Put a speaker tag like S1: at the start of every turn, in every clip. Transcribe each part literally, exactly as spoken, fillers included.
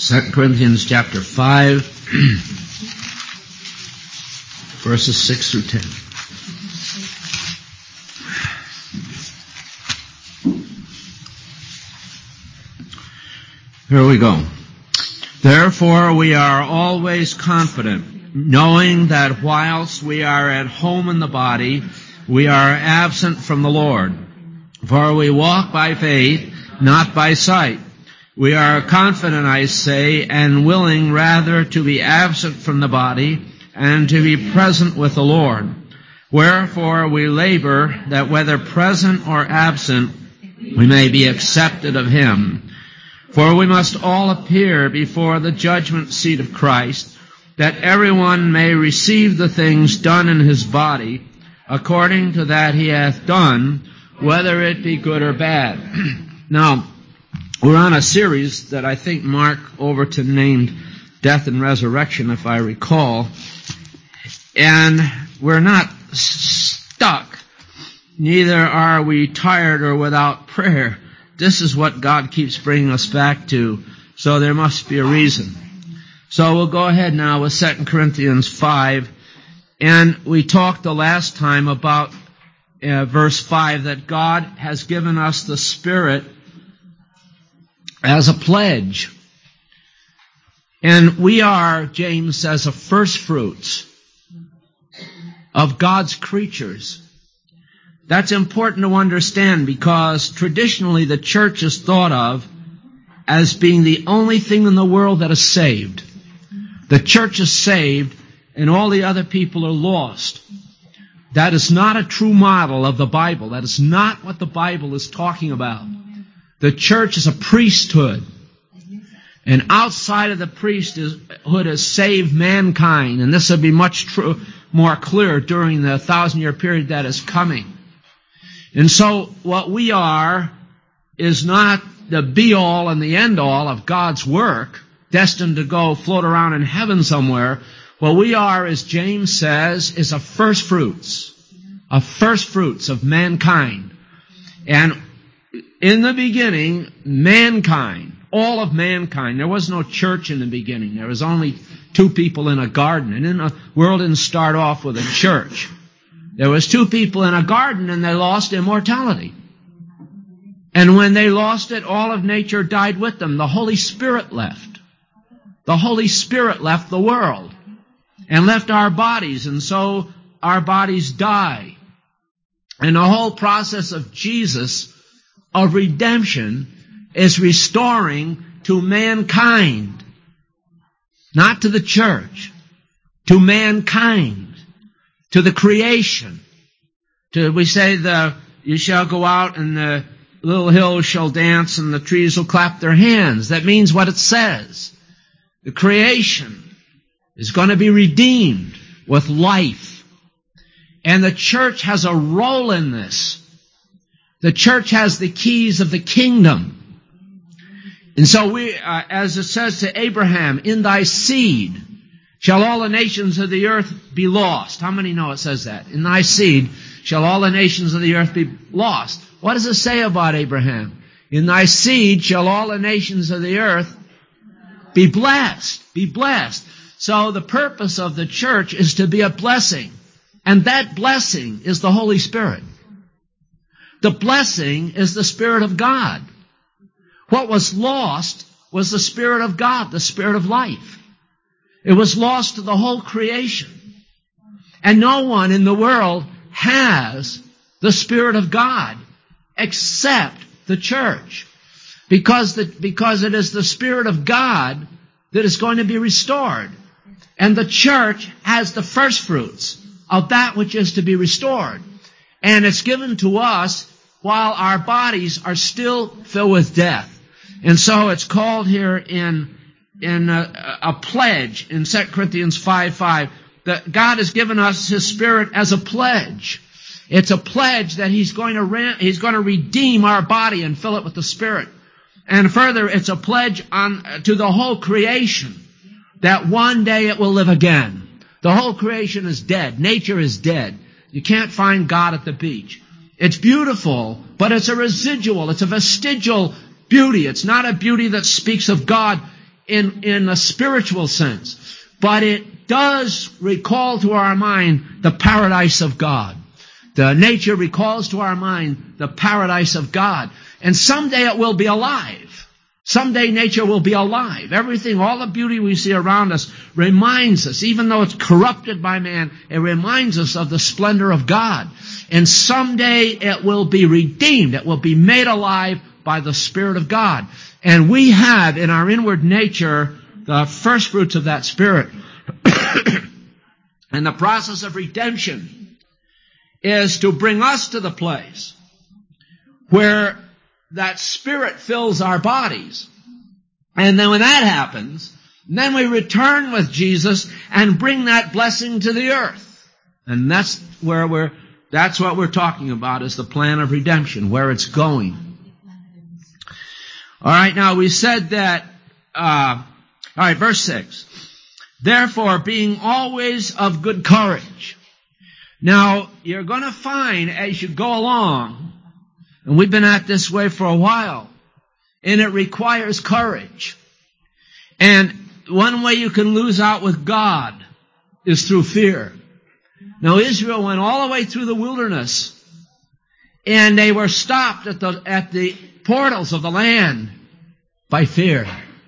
S1: Second Corinthians chapter five, verses six through ten. Here we go. Therefore we are always confident, knowing that whilst we are at home in the body, we are absent from the Lord. For we walk by faith, not by sight. We are confident, I say, and willing rather to be absent from the body and to be present with the Lord. Wherefore we labor that whether present or absent, we may be accepted of Him. For we must all appear before the judgment seat of Christ, that everyone may receive the things done in his body, according to that he hath done, whether it be good or bad. Now, we're on a series that I think Mark Overton named Death and Resurrection, if I recall. And we're not stuck. Neither are we tired or without prayer. This is what God keeps bringing us back to, so there must be a reason. So we'll go ahead now with Second Corinthians five. And we talked the last time about uh, verse five, that God has given us the Spirit as a pledge. And we are, James says, a first fruits of God's creatures. That's important to understand, because traditionally the church is thought of as being the only thing in the world that is saved. The church is saved and all the other people are lost. That is not a true model of the Bible. That is not what the Bible is talking about. The church is a priesthood. And outside of the priesthood is saved mankind. And this will be much true, more clear during the thousand-year period that is coming. And so what we are is not the be-all and the end-all of God's work, destined to go float around in heaven somewhere. What we are, as James says, is a first fruits, a first fruits of mankind. And in the beginning, mankind, all of mankind, there was no church in the beginning. There was only two people in a garden. And in the world didn't start off with a church. There was two people in a garden and they lost immortality. And when they lost it, all of nature died with them. The Holy Spirit left. The Holy Spirit left the world and left our bodies, and so our bodies die. And the whole process of Jesus, of redemption, is restoring to mankind, not to the church, to mankind, to the creation. To, we say, the you shall go out and the little hills shall dance and the trees will clap their hands. That means what it says. The creation is going to be redeemed with life. And the church has a role in this. The church has the keys of the kingdom. And so we, uh, as it says to Abraham, in thy seed shall all the nations of the earth be lost. How many know it says that? In thy seed shall all the nations of the earth be lost. What does it say about Abraham? In thy seed shall all the nations of the earth be blessed. Be blessed. So the purpose of the church is to be a blessing. And that blessing is the Holy Spirit. The blessing is the Spirit of God. What was lost was the Spirit of God, the Spirit of life. It was lost to the whole creation. And no one in the world has the Spirit of God except the church. Because, the, because it is the Spirit of God that is going to be restored. And the church has the first fruits of that which is to be restored. And it's given to us while our bodies are still filled with death. And so it's called here in, in a, a pledge in Second Corinthians five five that God has given us His Spirit as a pledge. It's a pledge that He's going to re- He's going to redeem our body and fill it with the Spirit. And further, it's a pledge on to the whole creation that one day it will live again. The whole creation is dead. Nature is dead. You can't find God at the beach. It's beautiful, but it's a residual. It's a vestigial beauty. It's not a beauty that speaks of God in, in a spiritual sense. But it does recall to our mind the paradise of God. The nature recalls to our mind the paradise of God. And someday it will be alive. Someday nature will be alive. Everything, all the beauty we see around us reminds us, even though it's corrupted by man, it reminds us of the splendor of God. And someday it will be redeemed. It will be made alive by the Spirit of God. And we have in our inward nature the first fruits of that Spirit. And the process of redemption is to bring us to the place where that Spirit fills our bodies. And then when that happens, then we return with Jesus and bring that blessing to the earth. And that's where we're, that's what we're talking about, is the plan of redemption, where it's going. All right, now we said that, uh, all right, verse six. Therefore, being always of good courage. Now, you're going to find as you go along, and we've been at this way for a while, and it requires courage. And one way you can lose out with God is through fear. Now, Israel went all the way through the wilderness, and they were stopped at the, at the portals of the land by fear.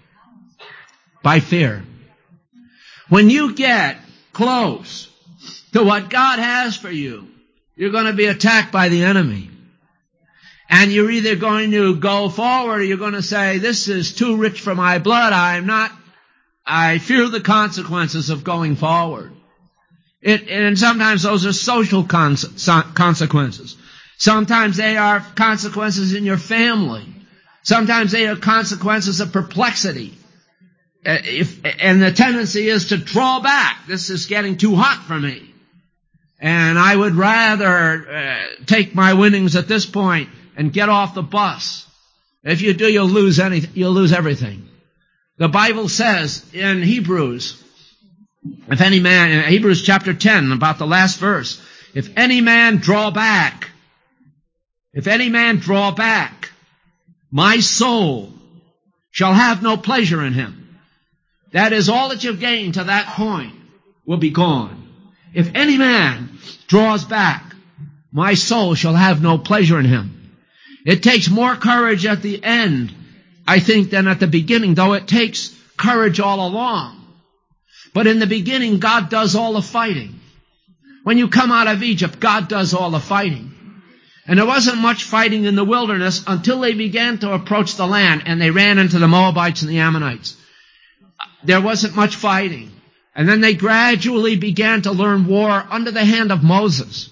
S1: By fear. When you get close to what God has for you, you're going to be attacked by the enemy. And you're either going to go forward or you're going to say, this is too rich for my blood. I'm not, I fear the consequences of going forward. It, and sometimes those are social cons- consequences. Sometimes they are consequences in your family. Sometimes they are consequences of perplexity. Uh, if, and the tendency is to draw back. This is getting too hot for me. And I would rather uh, take my winnings at this point and get off the bus. If you do, you'll lose anything. You'll lose everything. The Bible says in Hebrews, if any man, in Hebrews chapter ten, about the last verse, if any man draw back, if any man draw back, my soul shall have no pleasure in him. That is, all that you've gained to that point will be gone. If any man draws back, my soul shall have no pleasure in him. It takes more courage at the end, I think, than at the beginning, though it takes courage all along. But in the beginning, God does all the fighting. When you come out of Egypt, God does all the fighting. And there wasn't much fighting in the wilderness until they began to approach the land, and they ran into the Moabites and the Ammonites. There wasn't much fighting. And then they gradually began to learn war under the hand of Moses.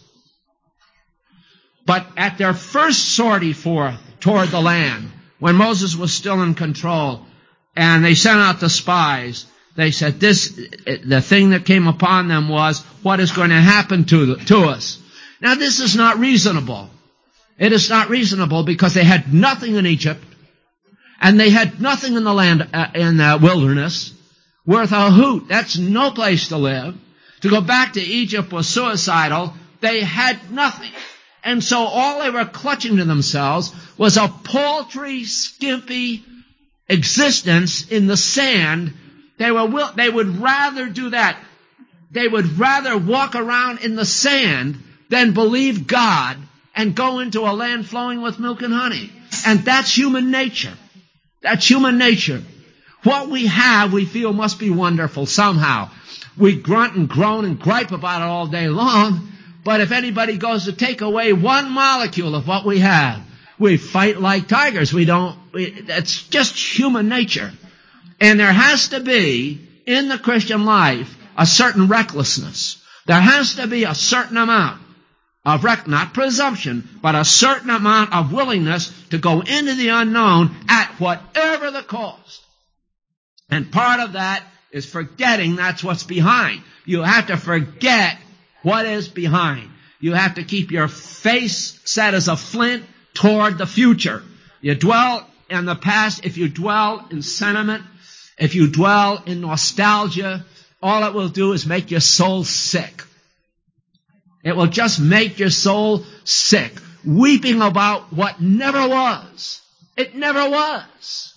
S1: But at their first sortie forth toward the land, when Moses was still in control, and they sent out the spies, they said, this, the thing that came upon them was, what is going to happen to, to us? Now, this is not reasonable. It is not reasonable because they had nothing in Egypt, and they had nothing in the land, uh, in the wilderness, worth a hoot. That's no place to live. To go back to Egypt was suicidal. They had nothing. And so all they were clutching to themselves was a paltry, skimpy existence in the sand. They were will, they would rather do that. They would rather walk around in the sand than believe God and go into a land flowing with milk and honey. And that's human nature. That's human nature. What we have, we feel must be wonderful somehow. We grunt and groan and gripe about it all day long, but if anybody goes to take away one molecule of what we have, we fight like tigers. We don't, we, that's just human nature. And there has to be, in the Christian life, a certain recklessness. There has to be a certain amount of, rec- not presumption, but a certain amount of willingness to go into the unknown at whatever the cost. And part of that is forgetting that's what's behind. You have to forget what is behind. You have to keep your face set as a flint toward the future. You dwell in the past. If you dwell in sentiment, if you dwell in nostalgia, all it will do is make your soul sick. It will just make your soul sick. Weeping about what never was. It never was.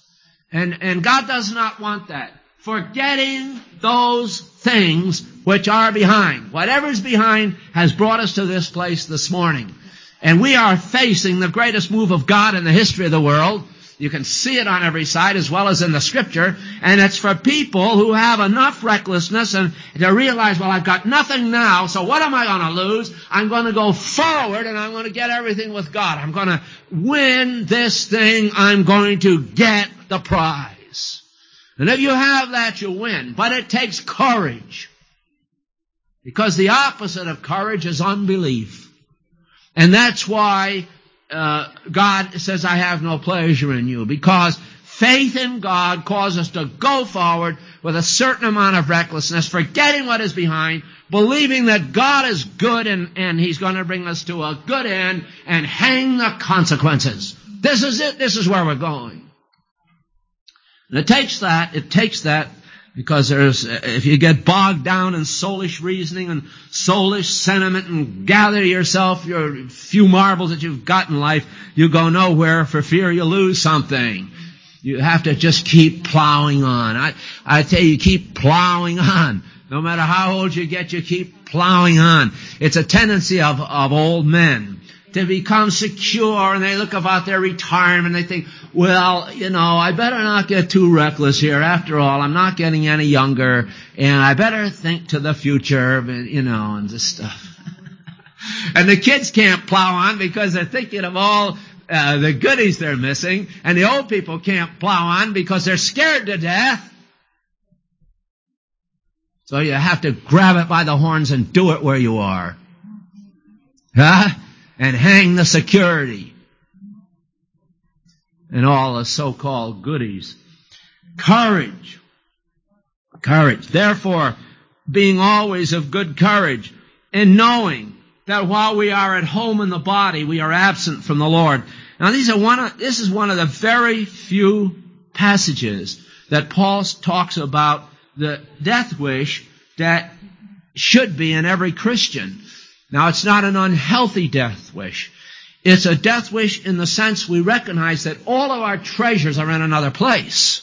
S1: And, and God does not want that. Forgetting those things which are behind. Whatever's behind has brought us to this place this morning. And we are facing the greatest move of God in the history of the world. You can see it on every side as well as in the Scripture. And it's for people who have enough recklessness and to realize, well, I've got nothing now, so what am I going to lose? I'm going to go forward and I'm going to get everything with God. I'm going to win this thing. I'm going to get the prize. And if you have that, you win. But it takes courage. Because the opposite of courage is unbelief. And that's why uh, God says, I have no pleasure in you. Because faith in God causes us to go forward with a certain amount of recklessness, forgetting what is behind, believing that God is good and, and He's going to bring us to a good end and hang the consequences. This is it. This is where we're going. And it takes that, it takes that, because there's, if you get bogged down in soulish reasoning and soulish sentiment and gather yourself your few marbles that you've got in life, you go nowhere for fear you lose something. You have to just keep plowing on. I, I tell you, keep plowing on. No matter how old you get, you keep plowing on. It's a tendency of, of old men to become secure, and they look about their retirement and they think, well, you know, I better not get too reckless here. After all, I'm not getting any younger, and I better think to the future, you know, and this stuff. And the kids can't plow on because they're thinking of all uh, the goodies they're missing, and the old people can't plow on because they're scared to death. So you have to grab it by the horns and do it where you are. Huh? And hang the security and all the so-called goodies. Courage. Courage. Therefore, being always of good courage and knowing that while we are at home in the body, we are absent from the Lord. Now, these are one of, this is one of the very few passages that Paul talks about the death wish that should be in every Christian. Now, it's not an unhealthy death wish. It's a death wish in the sense we recognize that all of our treasures are in another place.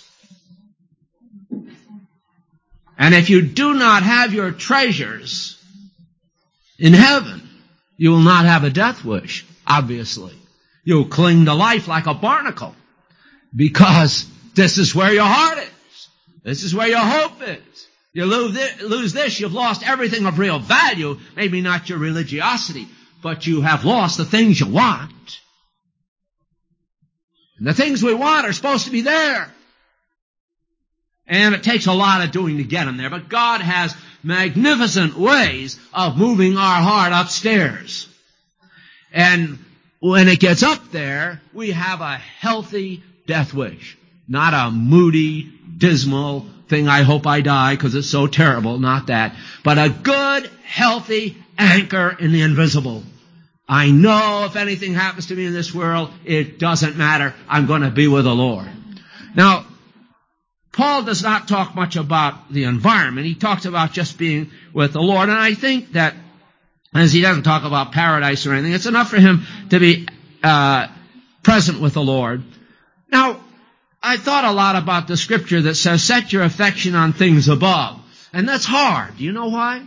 S1: And if you do not have your treasures in heaven, you will not have a death wish, obviously. You'll cling to life like a barnacle because this is where your heart is. This is where your hope is. You lose this, you've lost everything of real value. Maybe not your religiosity, but you have lost the things you want. And the things we want are supposed to be there. And it takes a lot of doing to get them there. But God has magnificent ways of moving our heart upstairs. And when it gets up there, we have a healthy death wish. Not a moody, dismal thing, I hope I die because it's so terrible, not that. But a good, healthy anchor in the invisible. I know if anything happens to me in this world, it doesn't matter. I'm going to be with the Lord. Now, Paul does not talk much about the environment. He talks about just being with the Lord. And I think that, as he doesn't talk about paradise or anything, it's enough for him to be uh present with the Lord. Now, I thought a lot about the scripture that says, set your affection on things above. And that's hard. Do you know why?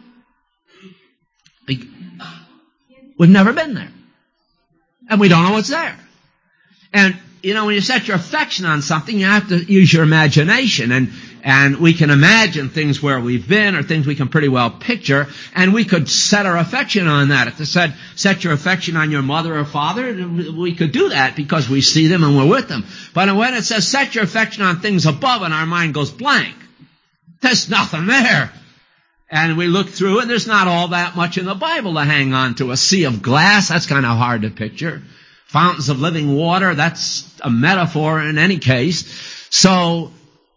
S1: We've never been there. And we don't know what's there. And, you know, when you set your affection on something, you have to use your imagination. And, and we can imagine things where we've been or things we can pretty well picture. And we could set our affection on that. If it said, set your affection on your mother or father, we could do that because we see them and we're with them. But when it says, set your affection on things above, and our mind goes blank, there's nothing there. And we look through, and there's not all that much in the Bible to hang on to. A sea of glass, that's kind of hard to picture. Fountains of living water, that's a metaphor in any case. So,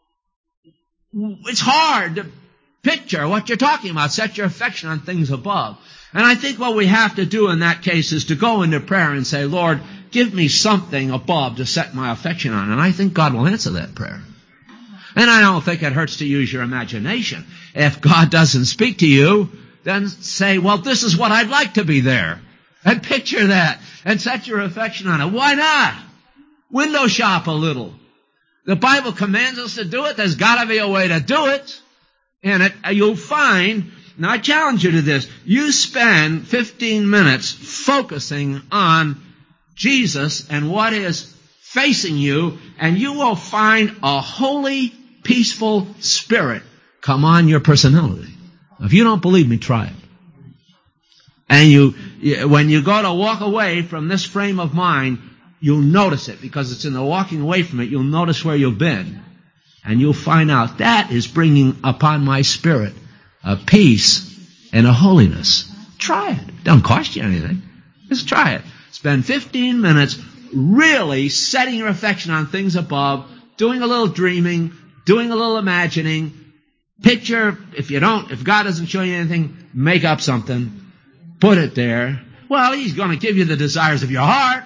S1: it's hard to picture what you're talking about. Set your affection on things above. And I think what we have to do in that case is to go into prayer and say, Lord, give me something above to set my affection on. And I think God will answer that prayer. And I don't think it hurts to use your imagination. If God doesn't speak to you, then say, well, this is what I'd like to be there. And picture that. And set your affection on it. Why not? Window shop a little. The Bible commands us to do it. There's got to be a way to do it. And it, you'll find, now I challenge you to this, you spend fifteen minutes focusing on Jesus and what is facing you, and you will find a holy, peaceful spirit come on your personality. If you don't believe me, try it. And you, when you go to walk away from this frame of mind, you'll notice it, because it's in the walking away from it, you'll notice where you've been. And you'll find out that is bringing upon my spirit a peace and a holiness. Try it. It doesn't cost you anything. Just try it. Spend fifteen minutes really setting your affection on things above, doing a little dreaming, doing a little imagining. Picture, if you don't, if God doesn't show you anything, make up something. Put it there. Well, He's going to give you the desires of your heart.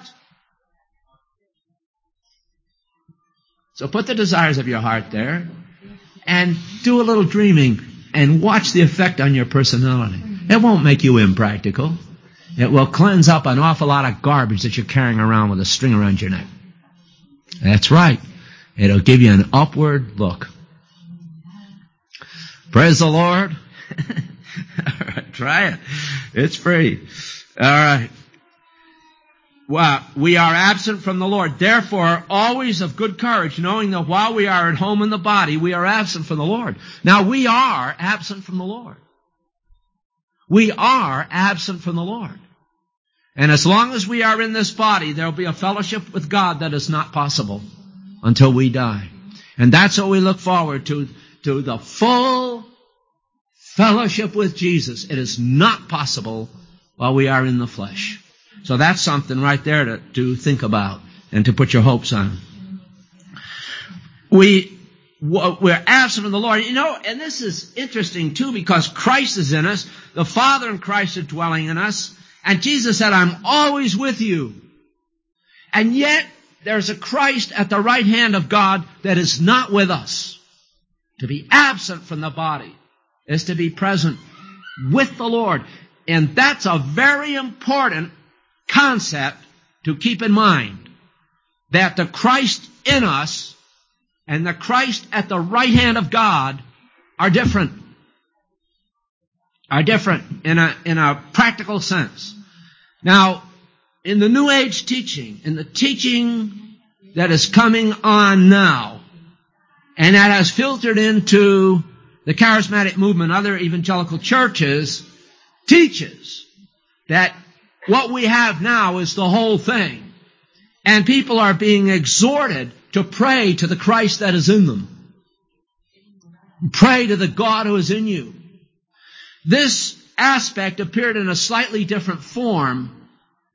S1: So put the desires of your heart there and do a little dreaming and watch the effect on your personality. It won't make you impractical. It will cleanse up an awful lot of garbage that you're carrying around with a string around your neck. That's right. It'll give you an upward look. Praise the Lord. All right, try it. It's free. All right. Well, we are absent from the Lord. Therefore, always of good courage, knowing that while we are at home in the body, we are absent from the Lord. Now, we are absent from the Lord. We are absent from the Lord. And as long as we are in this body, there will be a fellowship with God that is not possible until we die. And that's what we look forward to, to the full fellowship with Jesus. It is not possible while we are in the flesh. So that's something right there to, to think about and to put your hopes on. We, we're absent from the Lord. You know, and this is interesting too, because Christ is in us. The Father and Christ are dwelling in us. And Jesus said, I'm always with you. And yet, there's a Christ at the right hand of God that is not with us. To be absent from the body is to be present with the Lord. And that's a very important concept to keep in mind. That the Christ in us and the Christ at the right hand of God are different. Are different in a, in a practical sense. Now, in the New Age teaching, in the teaching that is coming on now, and that has filtered into the charismatic movement, other evangelical churches, teaches that what we have now is the whole thing. And people are being exhorted to pray to the Christ that is in them. Pray to the God who is in you. This aspect appeared in a slightly different form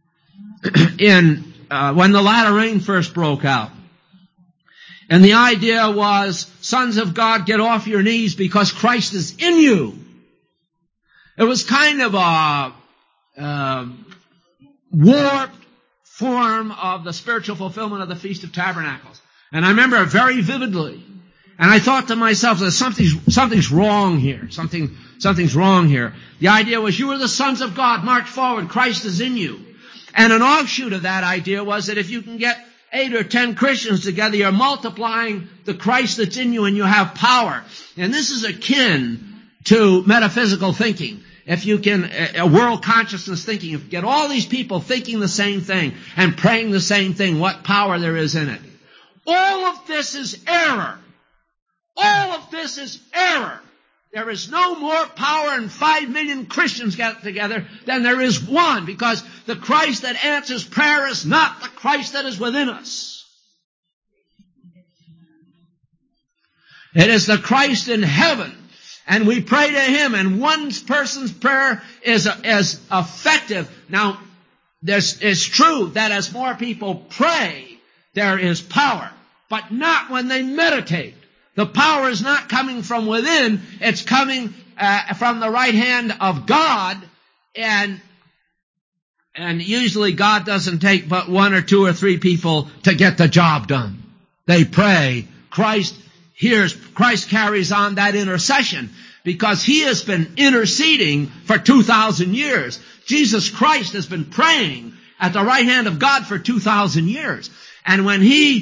S1: in uh, when the latter rain first broke out. And the idea was, sons of God, get off your knees because Christ is in you. It was kind of a uh, warped form of the spiritual fulfillment of the Feast of Tabernacles. And I remember it very vividly. And I thought to myself, that something's, something's wrong here. Something, something's wrong here. The idea was, you are the sons of God, march forward, Christ is in you. And an offshoot of that idea was that if you can get eight or ten Christians together, you're multiplying the Christ that's in you and you have power. And this is akin to metaphysical thinking. If you can, a world consciousness thinking, if you get all these people thinking the same thing and praying the same thing, what power there is in it. All of this is error. All of this is error. There is no more power in five million Christians get together than there is one, because the Christ that answers prayer is not the Christ that is within us. It is the Christ in heaven, and we pray to Him, and one person's prayer is, is effective. Now, there's, it's true that as more people pray, there is power, but not when they meditate. The power is not coming from within, it's coming uh, from the right hand of God, and and usually God doesn't take but one or two or three people to get the job done. They pray. Christ hears, Christ carries on that intercession because He has been interceding for two thousand years. Jesus Christ has been praying at the right hand of God for two thousand years. And when He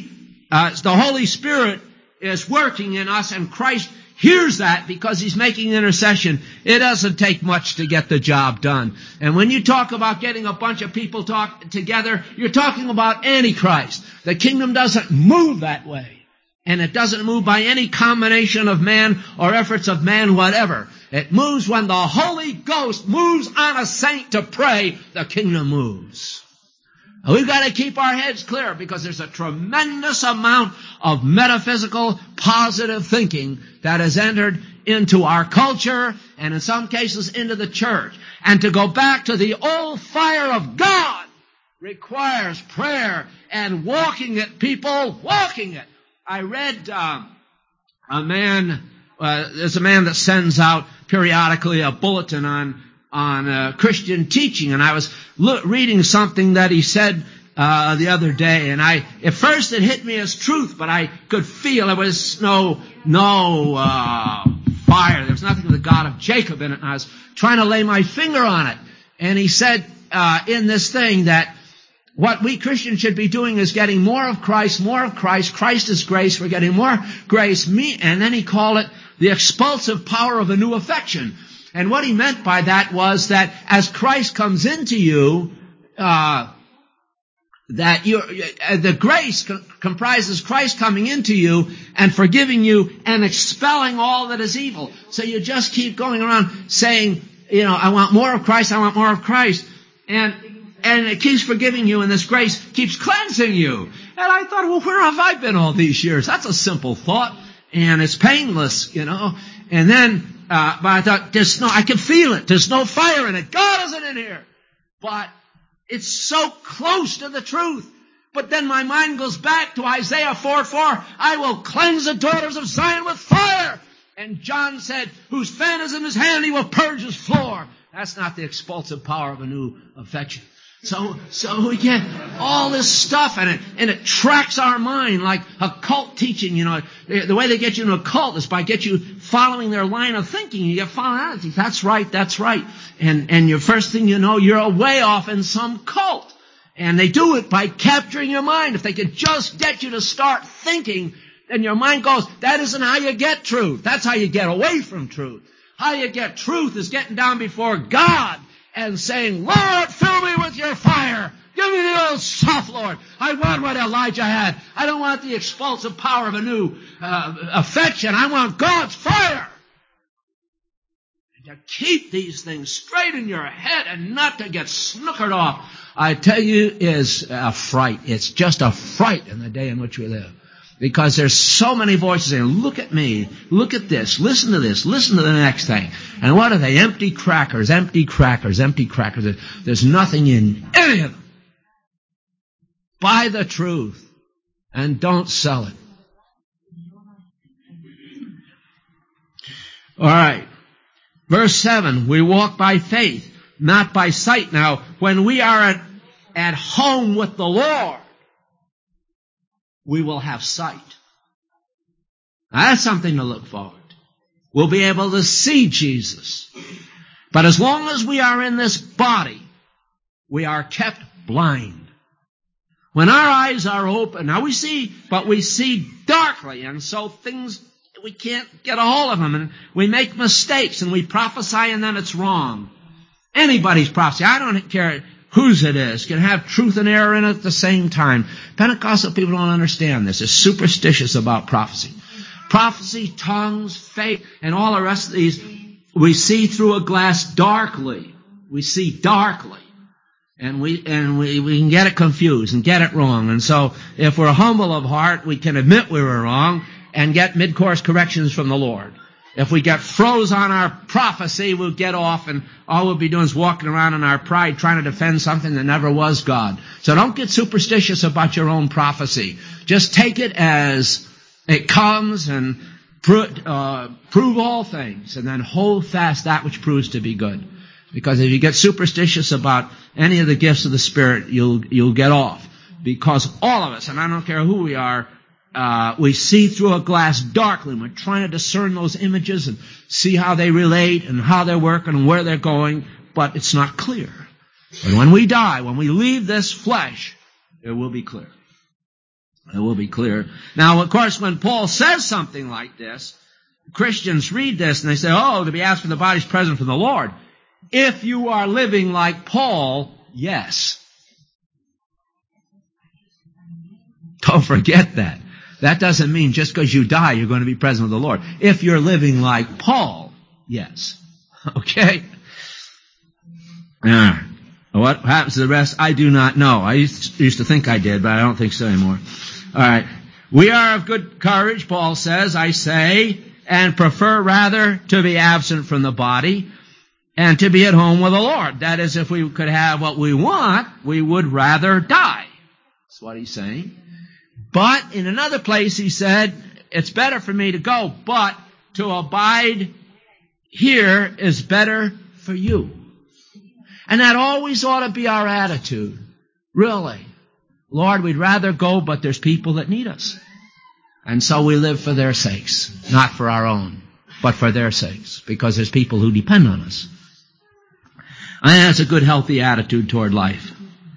S1: uh, the Holy Spirit is working in us, and Christ hears that because He's making intercession. It doesn't take much to get the job done. And when you talk about getting a bunch of people talk together, you're talking about Antichrist. The kingdom doesn't move that way. And it doesn't move by any combination of man or efforts of man, whatever. It moves when the Holy Ghost moves on a saint to pray, the kingdom moves. We've got to keep our heads clear because there's a tremendous amount of metaphysical, positive thinking that has entered into our culture and in some cases into the church. And to go back to the old fire of God requires prayer and walking it, people, walking it. I read uh, a man, uh, there's a man that sends out periodically a bulletin on on uh, Christian teaching, and I was lo- reading something that he said uh, the other day, and I at first it hit me as truth, but I could feel there was no no uh, fire. There was nothing of the God of Jacob in it, and I was trying to lay my finger on it. And he said uh, in this thing that what we Christians should be doing is getting more of Christ, more of Christ. Christ is grace. We're getting more grace. Me, and then he called it the expulsive power of a new affection. And what he meant by that was that as Christ comes into you, uh, that you're, uh, the grace co- comprises Christ coming into you and forgiving you and expelling all that is evil. So you just keep going around saying, you know, I want more of Christ, I want more of Christ. And And it keeps forgiving you, and this grace keeps cleansing you. And I thought, well, where have I been all these years? That's a simple thought, and it's painless, you know. And then, uh, but I thought, there's no, I can feel it. There's no fire in it. God isn't in here. But it's so close to the truth. But then my mind goes back to Isaiah four four. I will cleanse the daughters of Zion with fire. And John said, whose fan is in his hand, he will purge his floor. That's not the expulsive power of a new affection. So, so we get all this stuff and it, and it tracks our mind like a cult teaching, you know. The, the way they get you in a cult is by get you following their line of thinking. You get following that. That's right, that's right. And, and your first thing you know, you're way off in some cult. And they do it by capturing your mind. If they could just get you to start thinking, then your mind goes, that isn't how you get truth. That's how you get away from truth. How you get truth is getting down before God and saying, Lord, fill me with your fire. Give me the old stuff, Lord. I want what Elijah had. I don't want the expulsive power of a new uh, affection. I want God's fire. And to keep these things straight in your head and not to get snookered off, I tell you, is a fright. It's just a fright in the day in which we live. Because there's so many voices saying, look at me, look at this, listen to this, listen to the next thing. And what are they? Empty crackers, empty crackers, empty crackers. There's nothing in any of them. Buy the truth and don't sell it. All right. Verse seven, we walk by faith, not by sight. Now, when we are at, at home with the Lord, we will have sight. Now, that's something to look forward to. We'll be able to see Jesus. But as long as we are in this body, we are kept blind. When our eyes are open, now we see, but we see darkly, and so things, we can't get a hold of them, and we make mistakes, and we prophesy, and then it's wrong. Anybody's prophecy, I don't care whose it is, can have truth and error in it at the same time. Pentecostal people don't understand this. They're superstitious about prophecy. Prophecy, tongues, faith, and all the rest of these, we see through a glass darkly. We see darkly. And we, and we, we can get it confused and get it wrong. And so, if we're humble of heart, we can admit we were wrong and get mid-course corrections from the Lord. If we get froze on our prophecy, we'll get off and all we'll be doing is walking around in our pride trying to defend something that never was God. So don't get superstitious about your own prophecy. Just take it as it comes and pro- uh, prove all things and then hold fast that which proves to be good. Because if you get superstitious about any of the gifts of the Spirit, you'll, you'll get off. Because all of us, and I don't care who we are, Uh, we see through a glass darkly. And we're trying to discern those images and see how they relate and how they're working and where they're going, but it's not clear. But when we die, when we leave this flesh, it will be clear. It will be clear. Now, of course, when Paul says something like this, Christians read this and they say, oh, to be absent from the body is present from the Lord. If you are living like Paul, yes. Don't forget that. That doesn't mean just because you die, you're going to be present with the Lord. If you're living like Paul, yes. Okay? All right. What happens to the rest, I do not know. I used to think I did, but I don't think so anymore. All right. We are of good courage, Paul says, I say, and prefer rather to be absent from the body and to be at home with the Lord. That is, if we could have what we want, we would rather die. That's what he's saying. But in another place he said, it's better for me to go, but to abide here is better for you. And that always ought to be our attitude. Really. Lord, we'd rather go, but there's people that need us. And so we live for their sakes, not for our own, but for their sakes, because there's people who depend on us. And that's a good, healthy attitude toward life.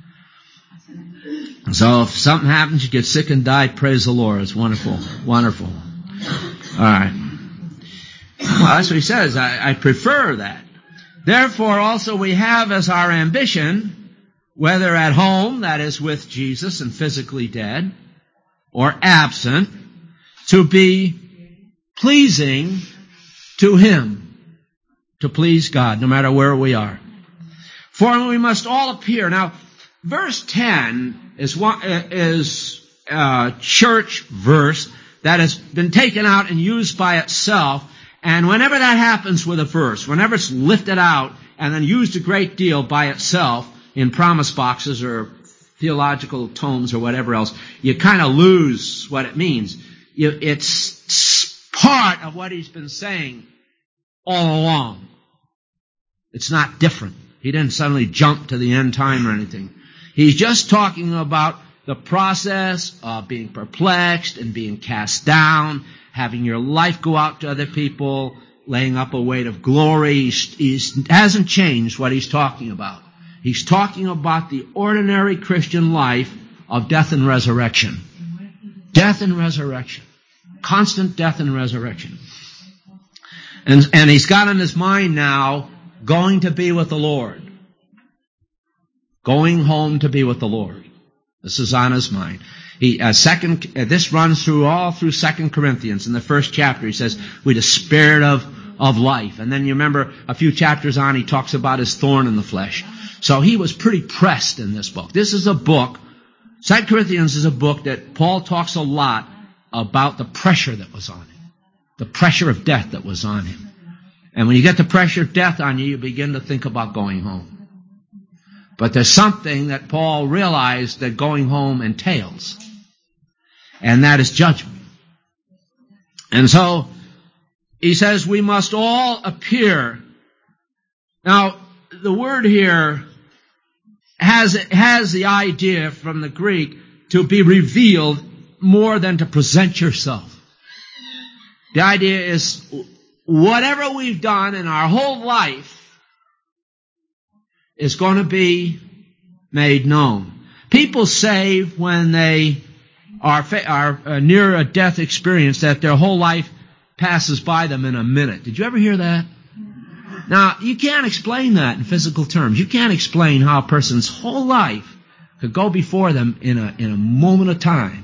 S1: So if something happens, you get sick and die, praise the Lord. It's wonderful. Wonderful. All right. Well, that's what he says. I, I prefer that. Therefore, also we have as our ambition, whether at home, that is with Jesus and physically dead, or absent, to be pleasing to Him, to please God, no matter where we are. For we must all appear. Now, verse ten is one, is a church verse that has been taken out and used by itself. And whenever that happens with a verse, whenever it's lifted out and then used a great deal by itself in promise boxes or theological tomes or whatever else, you kind of lose what it means. You, it's part of what he's been saying all along. It's not different. He didn't suddenly jump to the end time or anything. He's just talking about the process of being perplexed and being cast down, having your life go out to other people, laying up a weight of glory. He hasn't changed what he's talking about. He's talking about the ordinary Christian life of death and resurrection. Death and resurrection. Constant death and resurrection. And, and he's got in his mind now going to be with the Lord. Going home to be with the Lord. This is on his mind. He, uh, second, uh, this runs through all through Second Corinthians. In the first chapter, he says, "We the spirit of of life." And then you remember a few chapters on, he talks about his thorn in the flesh. So he was pretty pressed in this book. This is a book. Second Corinthians is a book that Paul talks a lot about the pressure that was on him, the pressure of death that was on him. And when you get the pressure of death on you, you begin to think about going home. But there's something that Paul realized that going home entails. And that is judgment. And so, he says we must all appear. Now, the word here has, has the idea from the Greek to be revealed more than to present yourself. The idea is whatever we've done in our whole life is going to be made known. People say when they are, are uh, near a death experience that their whole life passes by them in a minute. Did you ever hear that? Now, you can't explain that in physical terms. You can't explain how a person's whole life could go before them in a, in a moment of time.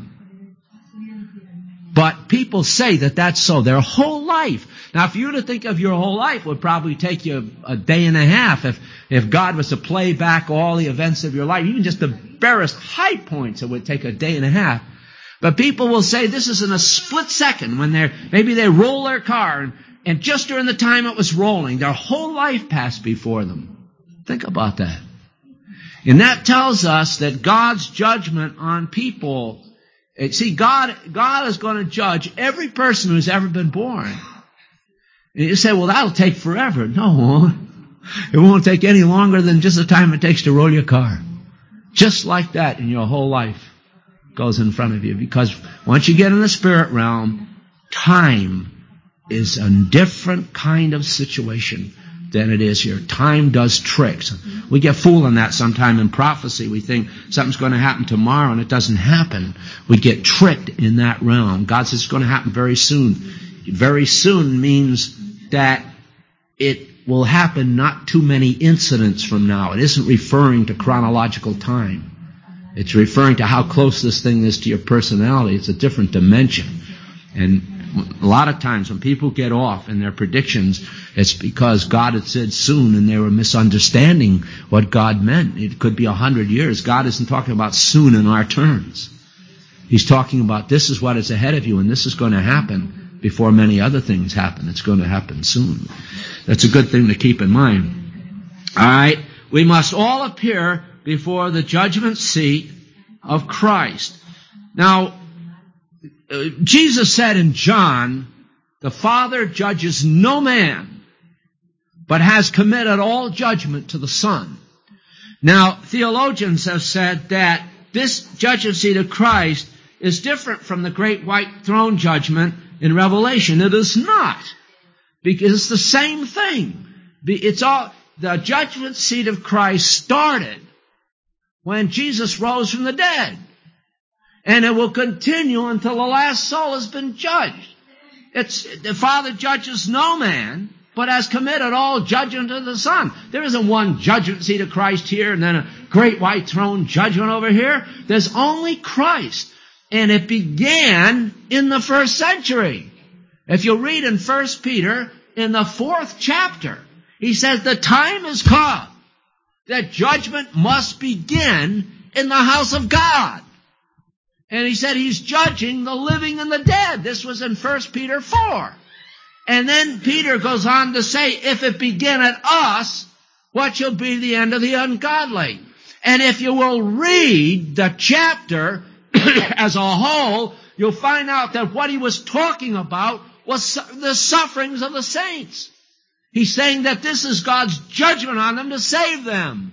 S1: But people say that that's so. Their whole life. Now, if you were to think of your whole life, it would probably take you a day and a half. If, if God was to play back all the events of your life, even just the barest high points, it would take a day and a half. But people will say this is in a split second when they're, maybe they roll their car and, and just during the time it was rolling, their whole life passed before them. Think about that. And that tells us that God's judgment on people, see, God, God is going to judge every person who's ever been born. And you say, well, that'll take forever. No, it won't. It won't take any longer than just the time it takes to roll your car. Just like that in your whole life goes in front of you. Because once you get in the spirit realm, time is a different kind of situation than it is here. Time does tricks. We get fooled on that sometime in prophecy. We think something's going to happen tomorrow and it doesn't happen. We get tricked in that realm. God says it's going to happen very soon. Very soon means that it will happen not too many incidents from now. It isn't referring to chronological time. It's referring to how close this thing is to your personality. It's a different dimension. And a lot of times when people get off in their predictions, it's because God had said soon and they were misunderstanding what God meant. It could be a hundred years. God isn't talking about soon in our terms. He's talking about this is what is ahead of you and this is going to happen before many other things happen. It's going to happen soon. That's a good thing to keep in mind. All right. We must all appear before the judgment seat of Christ. Now, uh, Jesus said in John, the Father judges no man, but has committed all judgment to the Son. Now, theologians have said that this judgment seat of Christ is different from the great white throne judgment in Revelation. It is not, because it's the same thing. It's all, the judgment seat of Christ started when Jesus rose from the dead. And it will continue until the last soul has been judged. It's, the Father judges no man, but has committed all judgment to the Son. There isn't one judgment seat of Christ here and then a great white throne judgment over here. There's only Christ. And it began in the first century. If you read in First Peter, in the fourth chapter, he says the time has come that judgment must begin in the house of God. And he said he's judging the living and the dead. This was in First Peter four. And then Peter goes on to say, if it begin at us, what shall be the end of the ungodly? And if you will read the chapter as a whole, you'll find out that what he was talking about was the sufferings of the saints. He's saying that this is God's judgment on them to save them.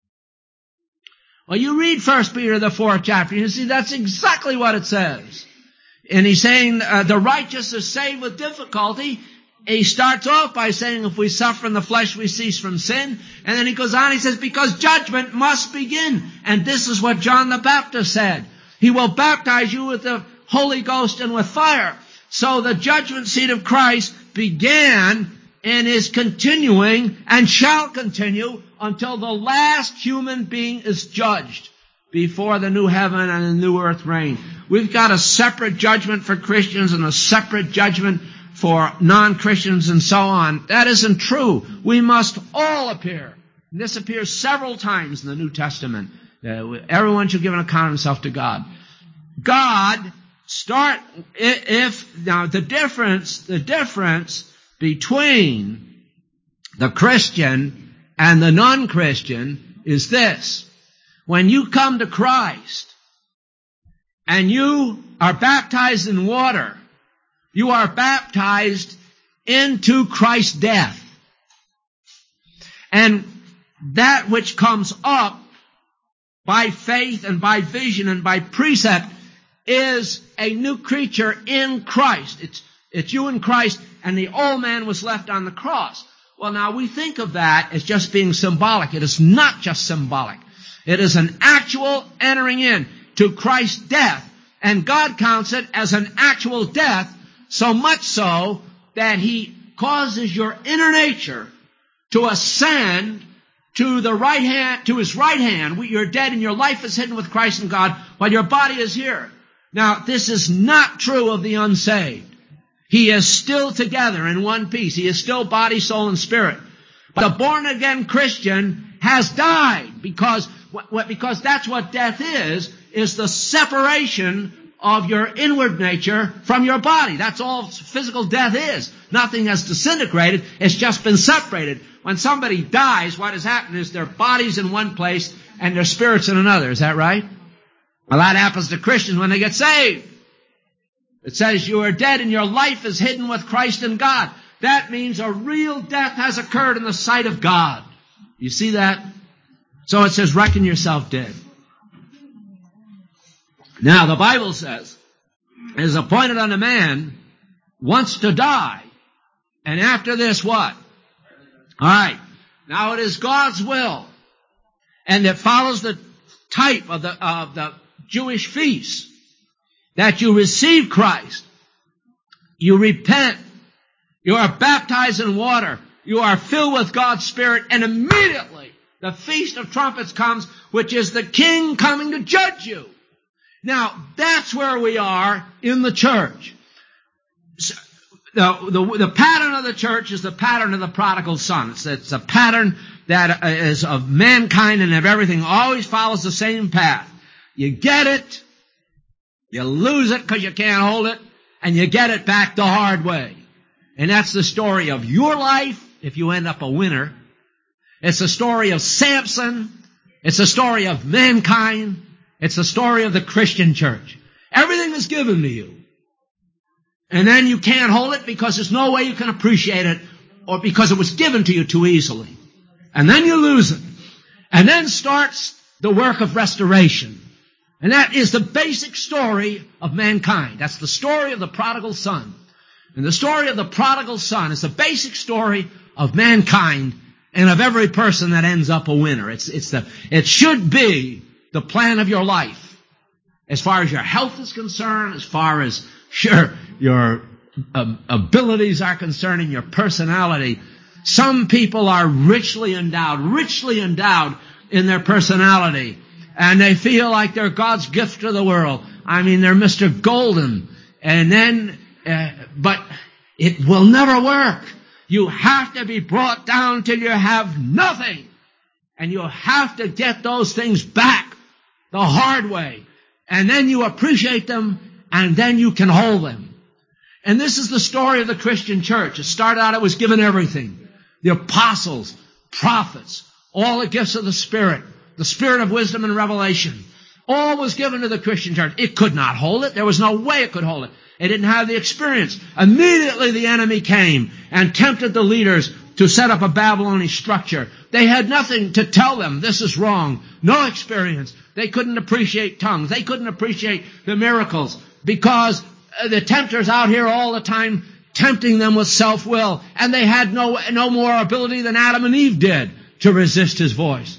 S1: Well, you read First Peter, the fourth chapter, and you see that's exactly what it says. And he's saying uh, the righteous is saved with difficulty. He starts off by saying if we suffer in the flesh, we cease from sin. And then he goes on, he says, because judgment must begin. And this is what John the Baptist said. He will baptize you with the Holy Ghost and with fire. So the judgment seat of Christ began and is continuing and shall continue until the last human being is judged before the new heaven and the new earth reign. We've got a separate judgment for Christians and a separate judgment for non-Christians and so on. That isn't true. We must all appear. And this appears several times in the New Testament. Uh, everyone should give an account of himself to God. God start, if, now the difference, the difference between the Christian and the non-Christian is this. When you come to Christ and you are baptized in water, you are baptized into Christ's death. And that which comes up by faith and by vision and by precept is a new creature in Christ. It's, it's you in Christ, and the old man was left on the cross. Well, now we think of that as just being symbolic. It is not just symbolic. It is an actual entering in to Christ's death. And God counts it as an actual death, so much so that He causes your inner nature to ascend to the right hand, to His right hand. You're dead and your life is hidden with Christ in God while your body is here. Now, this is not true of the unsaved. He is still together in one piece. He is still body, soul, and spirit. But the born-again Christian has died because, because that's what death is, is the separation of your inward nature from your body. That's all physical death is. Nothing has disintegrated. It's just been separated. When somebody dies, what has happened is their body's in one place and their spirit's in another. Is that right? Well, that happens to Christians when they get saved. It says you are dead and your life is hidden with Christ in God. That means a real death has occurred in the sight of God. You see that? So it says, reckon yourself dead. Now, the Bible says, it is appointed unto man once to die. And after this, what? All right. Now it is God's will, and it follows the type of the, of the Jewish feast, that you receive Christ, you repent, you are baptized in water, you are filled with God's Spirit, and immediately the Feast of Trumpets comes, which is the King coming to judge you. Now, that's where we are in the church. The, the, the pattern of the church is the pattern of the prodigal son. It's, it's a pattern that is of mankind and of everything, always follows the same path. You get it, you lose it because you can't hold it, and you get it back the hard way. And that's the story of your life if you end up a winner. It's the story of Samson. It's the story of mankind. It's the story of the Christian church. Everything is given to you. And then you can't hold it because there's no way you can appreciate it, or because it was given to you too easily. And then you lose it. And then starts the work of restoration. And that is the basic story of mankind. That's the story of the prodigal son. And the story of the prodigal son is the basic story of mankind and of every person that ends up a winner. It's, it's the, it should be the plan of your life. As far as your health is concerned, as far as, sure, your um, abilities are concerned, and your personality. Some people are richly endowed, richly endowed in their personality. And they feel like they're God's gift to the world. I mean, they're Mister Golden. And then, uh, but it will never work. You have to be brought down till you have nothing. And you have to get those things back the hard way. And then you appreciate them, and then you can hold them. And this is the story of the Christian church. It started out, it was given everything. The apostles, prophets, all the gifts of the Spirit, the Spirit of wisdom and revelation. All was given to the Christian church. It could not hold it. There was no way it could hold it. It didn't have the experience. Immediately the enemy came and tempted the leaders to set up a Babylonian structure. They had nothing to tell them this is wrong. No experience. They couldn't appreciate tongues. They couldn't appreciate the miracles because the tempter's out here all the time tempting them with self-will. And they had no, no more ability than Adam and Eve did to resist his voice.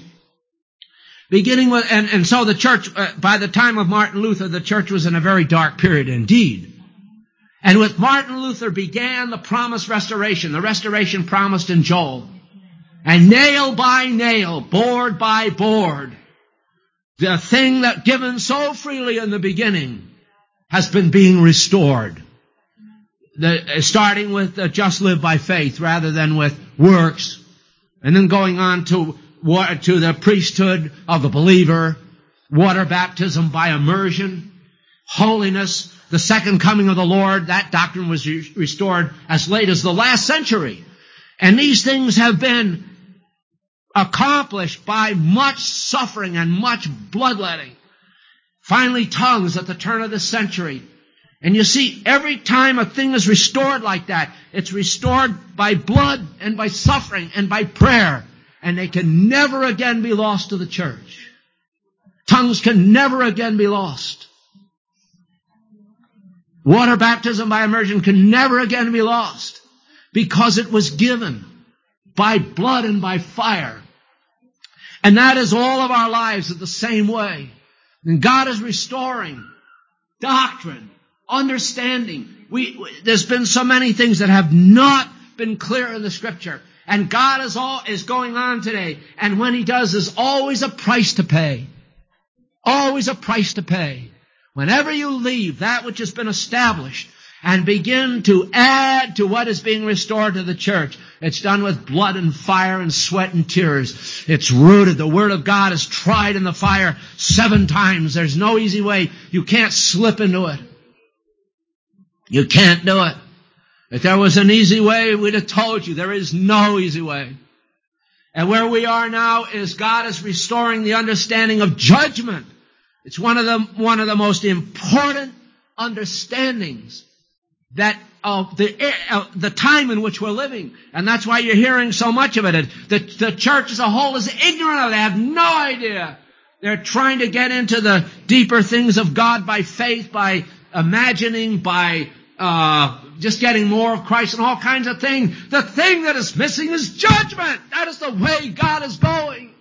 S1: Beginning with, and, and so the church, uh, by the time of Martin Luther, the church was in a very dark period indeed. And with Martin Luther began the promised restoration, the restoration promised in Joel. And nail by nail, board by board, the thing that given so freely in the beginning has been being restored. The, starting with uh, just live by faith rather than with works. And then going on to to the priesthood of the believer, water baptism by immersion, holiness, the second coming of the Lord. That doctrine was re- restored as late as the last century. And these things have been accomplished by much suffering and much bloodletting. Finally, tongues at the turn of the century. And you see, every time a thing is restored like that, it's restored by blood and by suffering and by prayer. And they can never again be lost to the church. Tongues can never again be lost. Water baptism by immersion can never again be lost because it was given by blood and by fire. And that is all of our lives in the same way. And God is restoring doctrine, understanding. We, there's been so many things that have not been clear in the Scripture. And God is all, is going on today. And when He does, there's always a price to pay. Always a price to pay. Whenever you leave that which has been established and begin to add to what is being restored to the church, it's done with blood and fire and sweat and tears. It's rooted. The Word of God is tried in the fire seven times. There's no easy way. You can't slip into it. You can't do it. If there was an easy way, we'd have told you. There is no easy way. And where we are now is God is restoring the understanding of judgment. It's one of the, one of the most important understandings that of the, uh, the time in which we're living. And that's why you're hearing so much of it. The, the church as a whole is ignorant of it. They have no idea. They're trying to get into the deeper things of God by faith, by imagining, by uh just getting more of Christ and all kinds of things. The thing that is missing is judgment. That is the way God is going.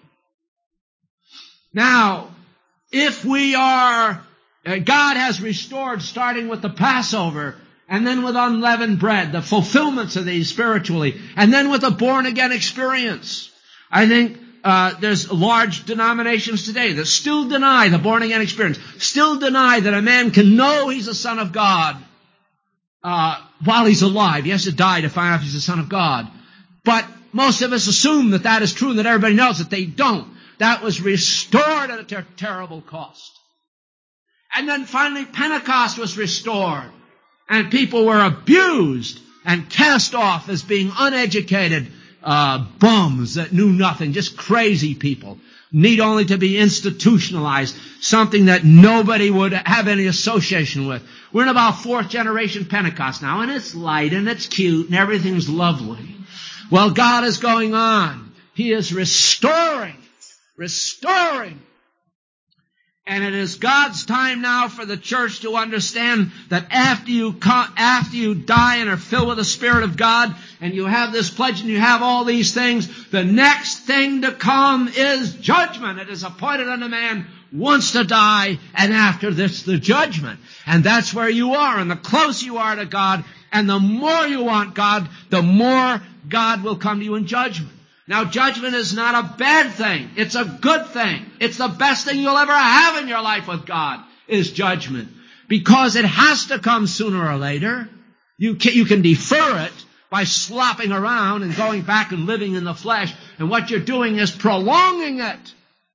S1: Now, if we are, uh, God has restored starting with the Passover, and then with unleavened bread, the fulfillments of these spiritually, and then with a born-again experience. I think uh, there's large denominations today that still deny the born-again experience, still deny that a man can know he's a son of God uh, while he's alive. He has to die to find out if he's a son of God. But most of us assume that that is true and that everybody knows that they don't. That was restored at a ter- terrible cost. And then finally Pentecost was restored. And people were abused and cast off as being uneducated uh, bums that knew nothing, just crazy people, need only to be institutionalized, something that nobody would have any association with. We're in about fourth generation Pentecost now, and it's light and it's cute and everything's lovely. Well, God is going on. He is restoring, restoring. And it is God's time now for the church to understand that after you come, after you die and are filled with the Spirit of God, and you have this pledge and you have all these things, the next thing to come is judgment. It is appointed unto man once to die, and after this the judgment. And that's where you are. And the closer you are to God, and the more you want God, the more God will come to you in judgment. Now, judgment is not a bad thing. It's a good thing. It's the best thing you'll ever have in your life with God, is judgment. Because it has to come sooner or later. You can, you can defer it by slopping around and going back and living in the flesh. And what you're doing is prolonging it.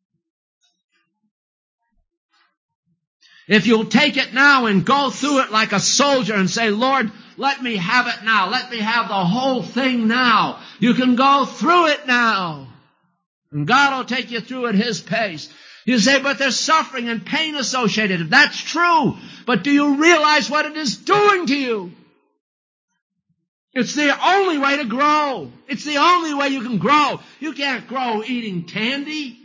S1: If you'll take it now and go through it like a soldier and say, Lord, let me have it now. Let me have the whole thing now. You can go through it now. And God will take you through at His pace. You say, but there's suffering and pain associated. That's true. But do you realize what it is doing to you? It's the only way to grow. It's the only way you can grow. You can't grow eating candy,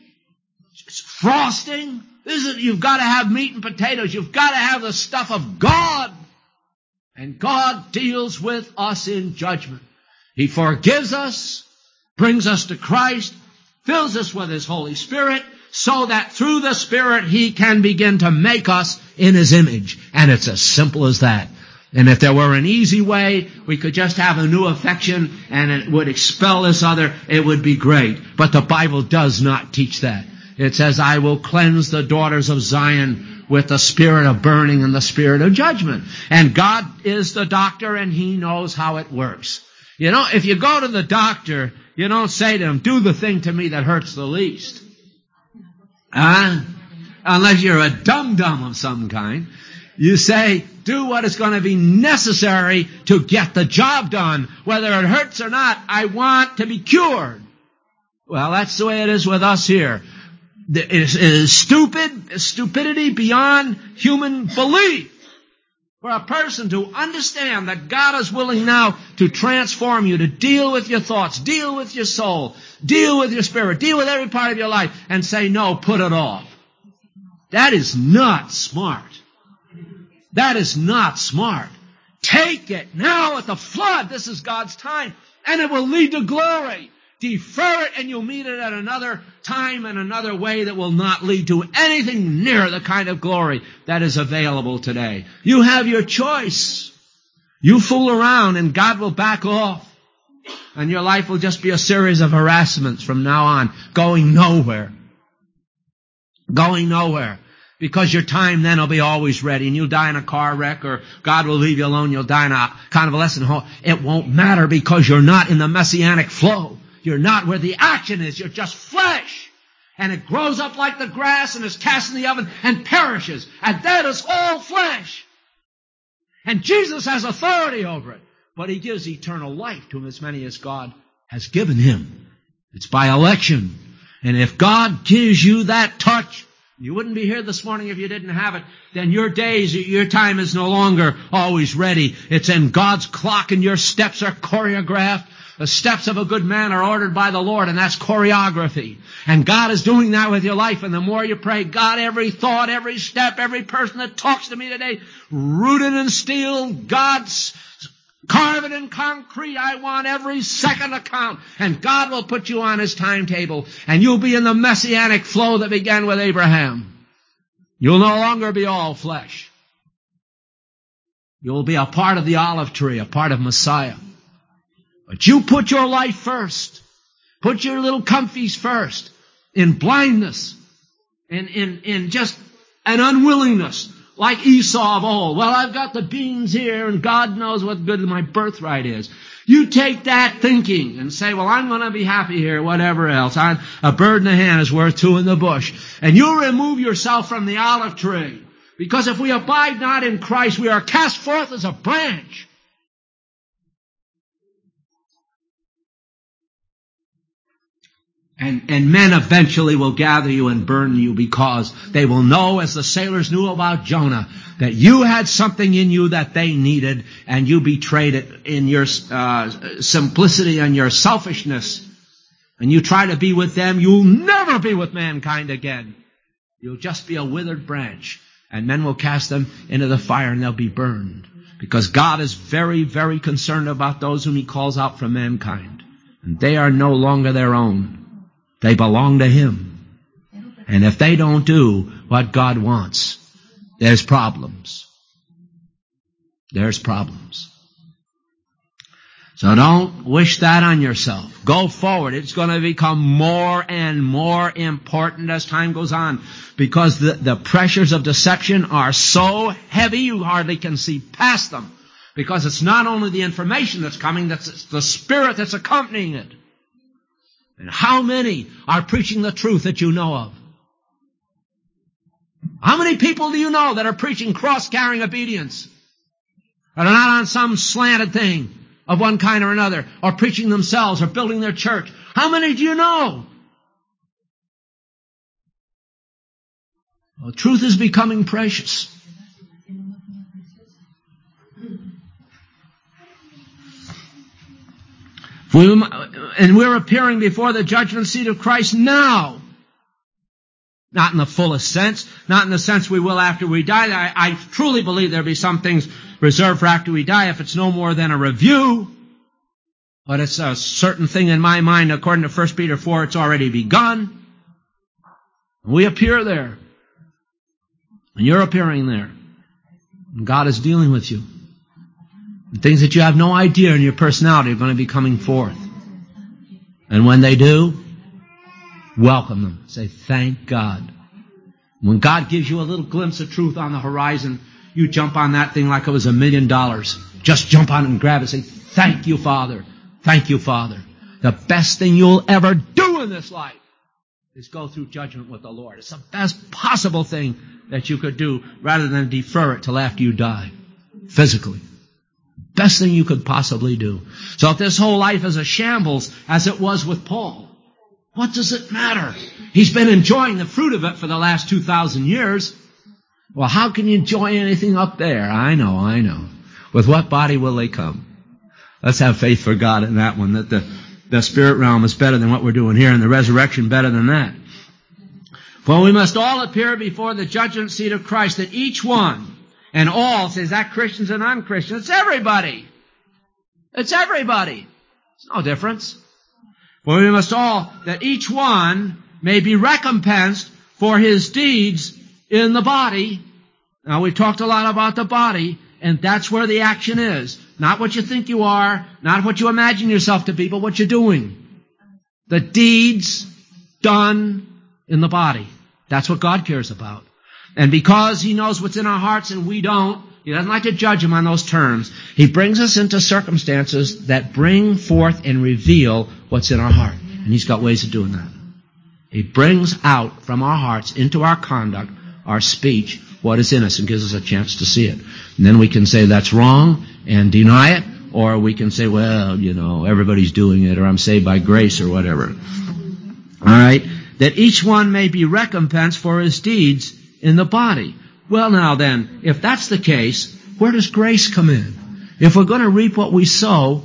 S1: frosting. This is, you've got to have meat and potatoes. You've got to have the stuff of God. And God deals with us in judgment. He forgives us, brings us to Christ, fills us with His Holy Spirit, so that through the Spirit He can begin to make us in His image. And it's as simple as that. And if there were an easy way, we could just have a new affection and it would expel this other, it would be great. But the Bible does not teach that. It says, I will cleanse the daughters of Zion with the spirit of burning and the spirit of judgment. And God is the doctor and He knows how it works. You know, if you go to the doctor, you don't say to him, do the thing to me that hurts the least. Huh? Unless you're a dum-dum of some kind. You say, do what is going to be necessary to get the job done. Whether it hurts or not, I want to be cured. Well, that's the way it is with us here. It is, it is stupid, stupidity beyond human belief for a person to understand that God is willing now to transform you, to deal with your thoughts, deal with your soul, deal with your spirit, deal with every part of your life, and say, no, put it off. That is not smart. That is not smart. Take it now at the flood. This is God's time, and it will lead to glory. Defer it and you'll meet it at another time and another way that will not lead to anything near the kind of glory that is available today. You have your choice. You fool around and God will back off. And your life will just be a series of harassments from now on, going nowhere. Going nowhere. Because your time then will be always ready, and you'll die in a car wreck, or God will leave you alone, you'll die in a convalescent home. It won't matter because you're not in the messianic flow. You're not where the action is. You're just flesh. And it grows up like the grass and is cast in the oven and perishes. And that is all flesh. And Jesus has authority over it. But He gives eternal life to as many as God has given Him. It's by election. And if God gives you that touch, you wouldn't be here this morning if you didn't have it, then your days, your time is no longer always ready. It's in God's clock and your steps are choreographed. The steps of a good man are ordered by the Lord, and that's choreography. And God is doing that with your life. And the more you pray, God, every thought, every step, every person that talks to me today, rooted in steel, God's Carve it in concrete. I want every second account. And God will put you on His timetable. And you'll be in the messianic flow that began with Abraham. You'll no longer be all flesh. You'll be a part of the olive tree, a part of Messiah. But you put your life first. Put your little comfies first. In blindness. In, in, in just an unwillingness. Like Esau of old. Well, I've got the beans here and God knows what good my birthright is. You take that thinking and say, well, I'm going to be happy here, whatever else. I'm, a bird in the hand is worth two in the bush. And you remove yourself from the olive tree. Because if we abide not in Christ, we are cast forth as a branch. And, and men eventually will gather you and burn you because they will know, as the sailors knew about Jonah, that you had something in you that they needed and you betrayed it in your uh, simplicity and your selfishness. And you try to be with them, you'll never be with mankind again. You'll just be a withered branch. And men will cast them into the fire and they'll be burned. Because God is very, very concerned about those whom He calls out from mankind. And they are no longer their own. They belong to Him. And if they don't do what God wants, there's problems. There's problems. So don't wish that on yourself. Go forward. It's going to become more and more important as time goes on. Because the, the pressures of deception are so heavy you hardly can see past them. Because it's not only the information that's coming, that's the spirit that's accompanying it. And how many are preaching the truth that you know of? How many people do you know that are preaching cross-carrying obedience? That are not on some slanted thing of one kind or another, or preaching themselves or building their church? How many do you know? Well, truth is becoming precious. We, and we're appearing before the judgment seat of Christ now. Not in the fullest sense. Not in the sense we will after we die. I, I truly believe there'll be some things reserved for after we die if it's no more than a review. But it's a certain thing in my mind, according to First Peter four, it's already begun. We appear there. And you're appearing there. And God is dealing with you. And things that you have no idea in your personality are going to be coming forth. And when they do, welcome them. Say, thank God. When God gives you a little glimpse of truth on the horizon, you jump on that thing like it was a million dollars. Just jump on it and grab it. Say, thank you, Father. Thank you, Father. The best thing you'll ever do in this life is go through judgment with the Lord. It's the best possible thing that you could do rather than defer it till after you die. Physically. Best thing you could possibly do. So if this whole life is a shambles, as it was with Paul, what does it matter? He's been enjoying the fruit of it for the last two thousand years. Well, how can you enjoy anything up there? I know, I know. With what body will they come? Let's have faith for God in that one, that the, the spirit realm is better than what we're doing here, and the resurrection better than that. For we must all appear before the judgment seat of Christ, that each one, and all, says that Christians and non-Christians, it's everybody. It's everybody. It's no difference. For we must all, that each one may be recompensed for his deeds in the body. Now, we've talked a lot about the body, and that's where the action is. Not what you think you are, not what you imagine yourself to be, but what you're doing. The deeds done in the body. That's what God cares about. And because He knows what's in our hearts and we don't, He doesn't like to judge them on those terms. He brings us into circumstances that bring forth and reveal what's in our heart. And He's got ways of doing that. He brings out from our hearts into our conduct, our speech, what is in us and gives us a chance to see it. And then we can say that's wrong and deny it, or we can say, well, you know, everybody's doing it, or I'm saved by grace, or whatever. All right? That each one may be recompensed for his deeds in the body. Well, now then, if that's the case, where does grace come in? If we're going to reap what we sow,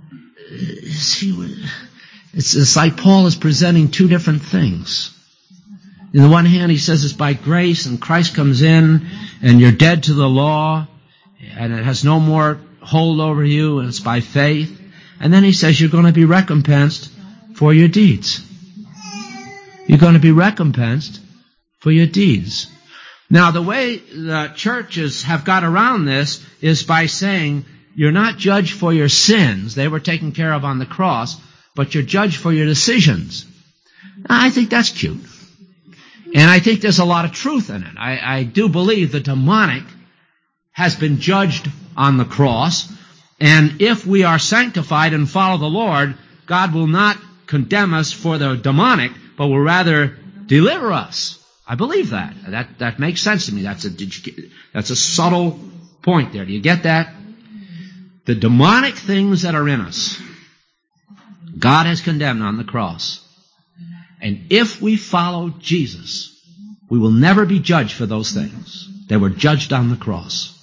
S1: see, it's, it's like Paul is presenting two different things. On the one hand, he says it's by grace, and Christ comes in, and you're dead to the law, and it has no more hold over you, and it's by faith. And then he says you're going to be recompensed for your deeds. You're going to be recompensed for your deeds. Now, the way the churches have got around this is by saying you're not judged for your sins. They were taken care of on the cross, but you're judged for your decisions. Now, I think that's cute. And I think there's a lot of truth in it. I, I do believe the demonic has been judged on the cross. And if we are sanctified and follow the Lord, God will not condemn us for the demonic, but will rather deliver us. I believe that. That that makes sense to me. That's a that's a subtle point there. Do you get that? The demonic things that are in us, God has condemned on the cross. And if we follow Jesus, we will never be judged for those things. They were judged on the cross.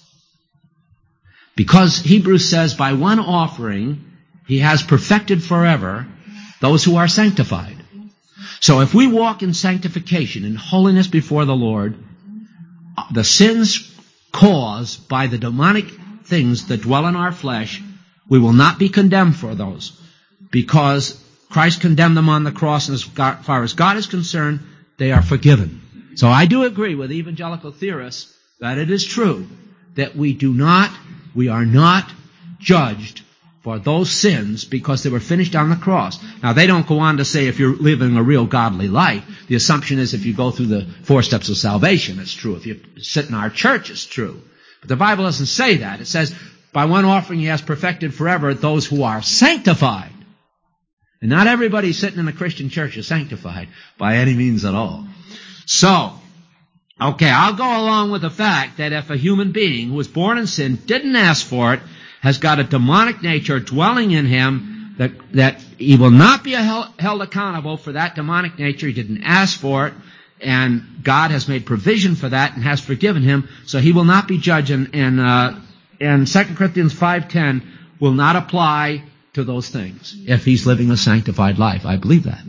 S1: Because Hebrews says, by one offering, he has perfected forever those who are sanctified. So if we walk in sanctification, in holiness before the Lord, the sins caused by the demonic things that dwell in our flesh, we will not be condemned for those, because Christ condemned them on the cross, and as far as God is concerned, they are forgiven. So I do agree with evangelical theorists that it is true that we do not, we are not judged for those sins because they were finished on the cross. Now, they don't go on to say if you're living a real godly life. The assumption is if you go through the four steps of salvation, it's true. If you sit in our church, it's true. But the Bible doesn't say that. It says, by one offering he has perfected forever those who are sanctified. And not everybody sitting in a Christian church is sanctified by any means at all. So, okay, I'll go along with the fact that if a human being who was born in sin, didn't ask for it, has got a demonic nature dwelling in him, that, that he will not be held, held accountable for that demonic nature. He didn't ask for it, and God has made provision for that and has forgiven him, so he will not be judged. And, and, uh, and Second Corinthians five ten will not apply to those things if he's living a sanctified life. I believe that.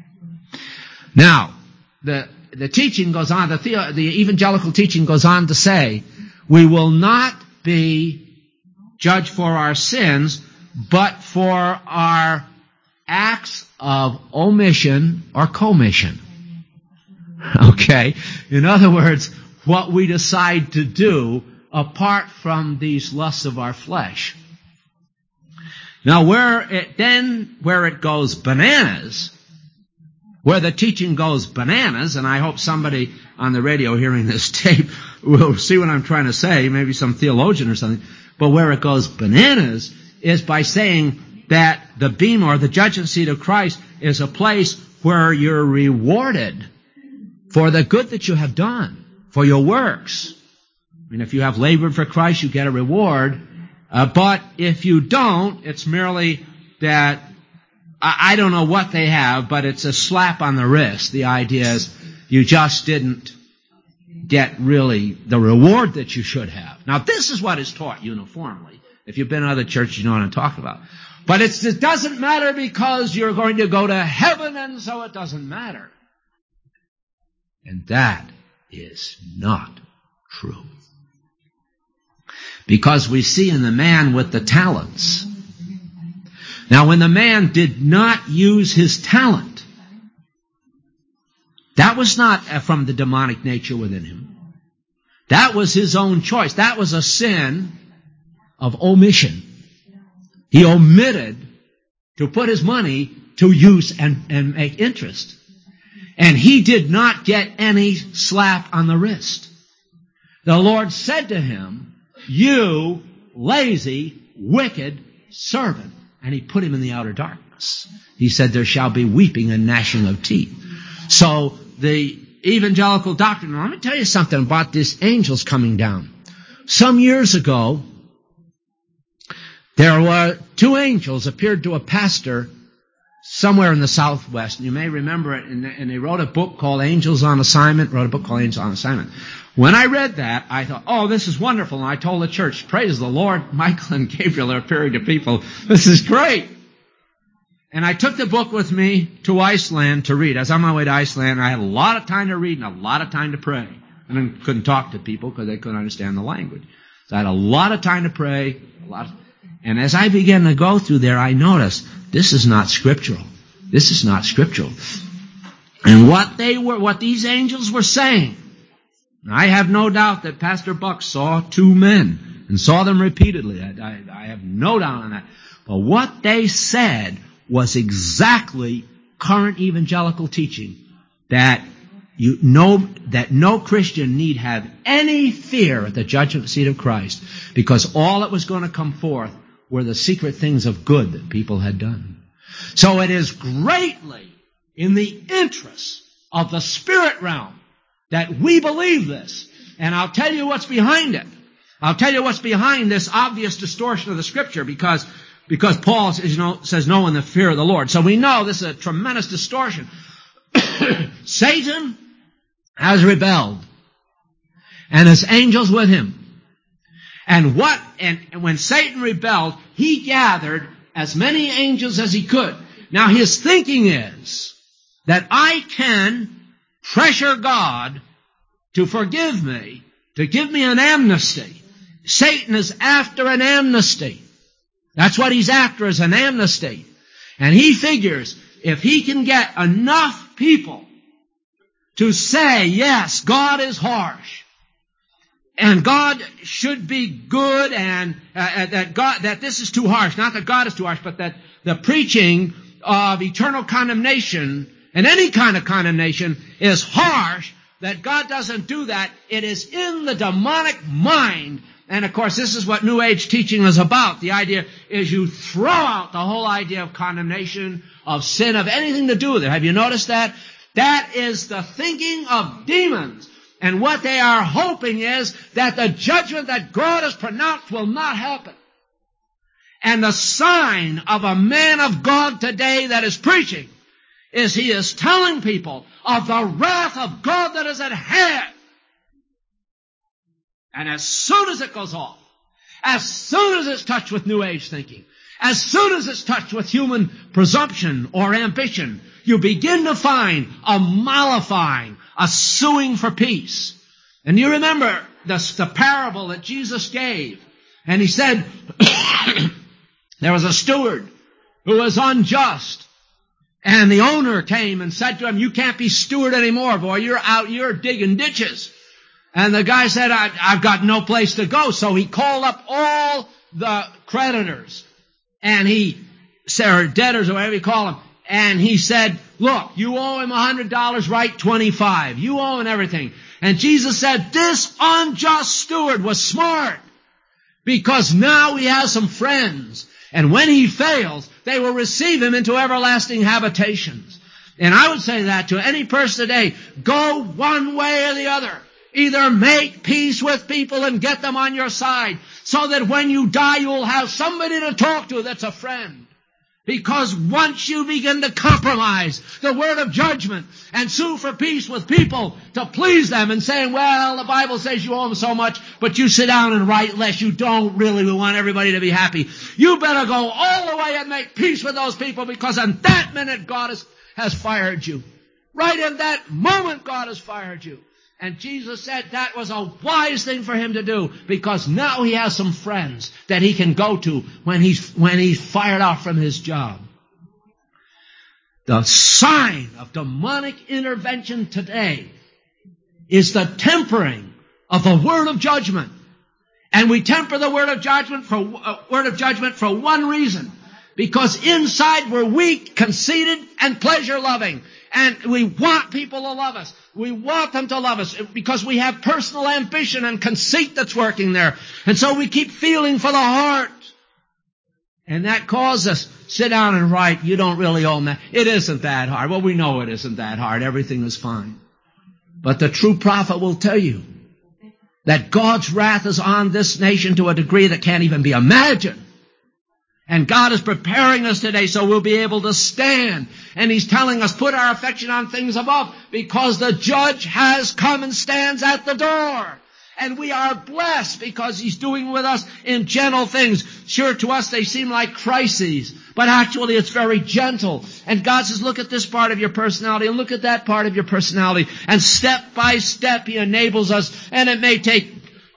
S1: Now, the the teaching goes on, the, the, the evangelical teaching goes on to say, we will not be judged for our sins, but for our acts of omission or commission. Okay? In other words, what we decide to do apart from these lusts of our flesh. Now, where it then, where it goes bananas, where the teaching goes bananas, and I hope somebody on the radio hearing this tape will see what I'm trying to say, maybe some theologian or something, but where it goes bananas is by saying that the bema or the judgment seat of Christ is a place where you're rewarded for the good that you have done, for your works. I mean, if you have labored for Christ, you get a reward. Uh, but if you don't, it's merely that, I, I don't know what they have, but it's a slap on the wrist. The idea is you just didn't get really the reward that you should have. Now, this is what is taught uniformly. If you've been in other churches, you know what I'm talking about. But it's, it doesn't matter because you're going to go to heaven, and so it doesn't matter. And that is not true. Because we see in the man with the talents. Now, when the man did not use his talent, that was not from the demonic nature within him. That was his own choice. That was a sin of omission. He omitted to put his money to use and, and make interest. And he did not get any slap on the wrist. The Lord said to him, you lazy, wicked servant. And he put him in the outer darkness. He said, there shall be weeping and gnashing of teeth. So the evangelical doctrine, let me tell you something about these angels coming down. Some years ago, there were two angels appeared to a pastor somewhere in the Southwest. And you may remember it, and they wrote a book called Angels on Assignment, wrote a book called Angels on Assignment. When I read that, I thought, oh, this is wonderful. And I told the church, praise the Lord, Michael and Gabriel are appearing to people. This is great. And I took the book with me to Iceland to read. I was on my way to Iceland, and I had a lot of time to read and a lot of time to pray. And I couldn't talk to people because they couldn't understand the language. So I had a lot of time to pray, A lot of, and as I began to go through there, I noticed this is not scriptural. This is not scriptural. And what they were, what these angels were saying, I have no doubt that Pastor Buck saw two men and saw them repeatedly. I, I, I have no doubt on that. But what they said was exactly current evangelical teaching, that you know that no Christian need have any fear at the judgment seat of Christ, because all that was going to come forth were the secret things of good that people had done. So it is greatly in the interest of the spirit realm that we believe this. And I'll tell you what's behind it. I'll tell you what's behind this obvious distortion of the Scripture, because because Paul says, you know, says no in the fear of the Lord. So we know this is a tremendous distortion. Satan has rebelled, and his angels with him. And what? And, and when Satan rebelled, he gathered as many angels as he could. Now his thinking is that I can pressure God to forgive me, to give me an amnesty. Satan is after an amnesty. That's what he's after, is an amnesty. And he figures if he can get enough people to say, yes, God is harsh, and God should be good, and uh, that God, that this is too harsh. Not that God is too harsh, but that the preaching of eternal condemnation and any kind of condemnation is harsh, that God doesn't do that. It is in the demonic mind. And of course, this is what New Age teaching is about. The idea is you throw out the whole idea of condemnation, of sin, of anything to do with it. Have you noticed that? That is the thinking of demons. And what they are hoping is that the judgment that God has pronounced will not happen. And the sign of a man of God today that is preaching is he is telling people of the wrath of God that is at hand. And as soon as it goes off, as soon as it's touched with New Age thinking, as soon as it's touched with human presumption or ambition, you begin to find a mollifying, a suing for peace. And you remember the, the parable that Jesus gave. And he said, there was a steward who was unjust. And the owner came and said to him, you can't be steward anymore, boy. You're out, you're digging ditches. And the guy said, I, I've got no place to go. So he called up all the creditors. And he, or debtors or whatever you call them. And he said, look, you owe him one hundred dollars, write twenty-five. You owe him everything. And Jesus said, this unjust steward was smart, because now he has some friends. And when he fails, they will receive him into everlasting habitations. And I would say that to any person today, go one way or the other. Either make peace with people and get them on your side, so that when you die you will have somebody to talk to that's a friend. Because once you begin to compromise the word of judgment and sue for peace with people to please them and saying, well, the Bible says you owe them so much, but you sit down and write less. You don't really want everybody to be happy. You better go all the way and make peace with those people, because in that minute God has, has fired you. Right in that moment God has fired you. And Jesus said that was a wise thing for him to do, because now he has some friends that he can go to when he's, when he's fired off from his job. The sign of demonic intervention today is the tempering of the word of judgment. And we temper the word of judgment for, uh, word of judgment for one reason. Because inside we're weak, conceited, and pleasure-loving. And we want people to love us. We want them to love us because we have personal ambition and conceit that's working there. And so we keep feeling for the heart. And that causes us, sit down and write, you don't really own that. It isn't that hard. Well, we know it isn't that hard. Everything is fine. But the true prophet will tell you that God's wrath is on this nation to a degree that can't even be imagined. And God is preparing us today so we'll be able to stand. And He's telling us, put our affection on things above, because the judge has come and stands at the door. And we are blessed because He's doing with us in gentle things. Sure, to us they seem like crises, but actually it's very gentle. And God says, look at this part of your personality and look at that part of your personality. And step by step He enables us. And it may take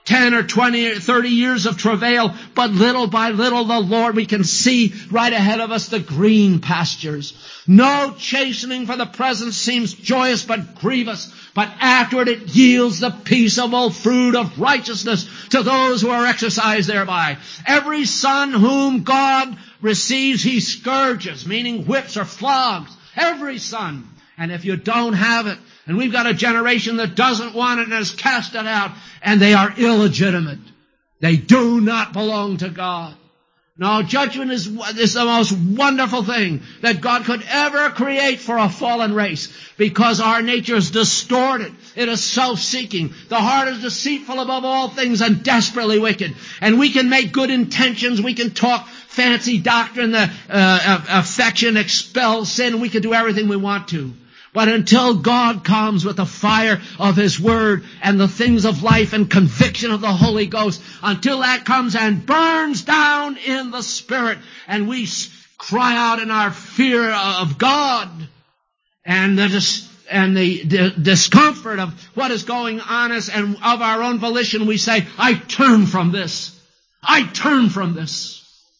S1: ten or twenty or thirty years of travail, but little by little the Lord, we can see right ahead of us the green pastures. No chastening for the present seems joyous but grievous, but afterward it yields the peaceable fruit of righteousness to those who are exercised thereby. Every son whom God receives, he scourges, meaning whips or flogs. Every son. And if you don't have it, and we've got a generation that doesn't want it and has cast it out, and they are illegitimate. They do not belong to God. No, judgment is, is the most wonderful thing that God could ever create for a fallen race, because our nature is distorted. It is self-seeking. The heart is deceitful above all things and desperately wicked. And we can make good intentions. We can talk fancy doctrine, the uh, affection expels sin. We can do everything we want to. But until God comes with the fire of His Word and the things of life and conviction of the Holy Ghost, until that comes and burns down in the Spirit, and we cry out in our fear of God and the dis- and the, the discomfort of what is going on us, and of our own volition, we say, I turn from this. I turn from this.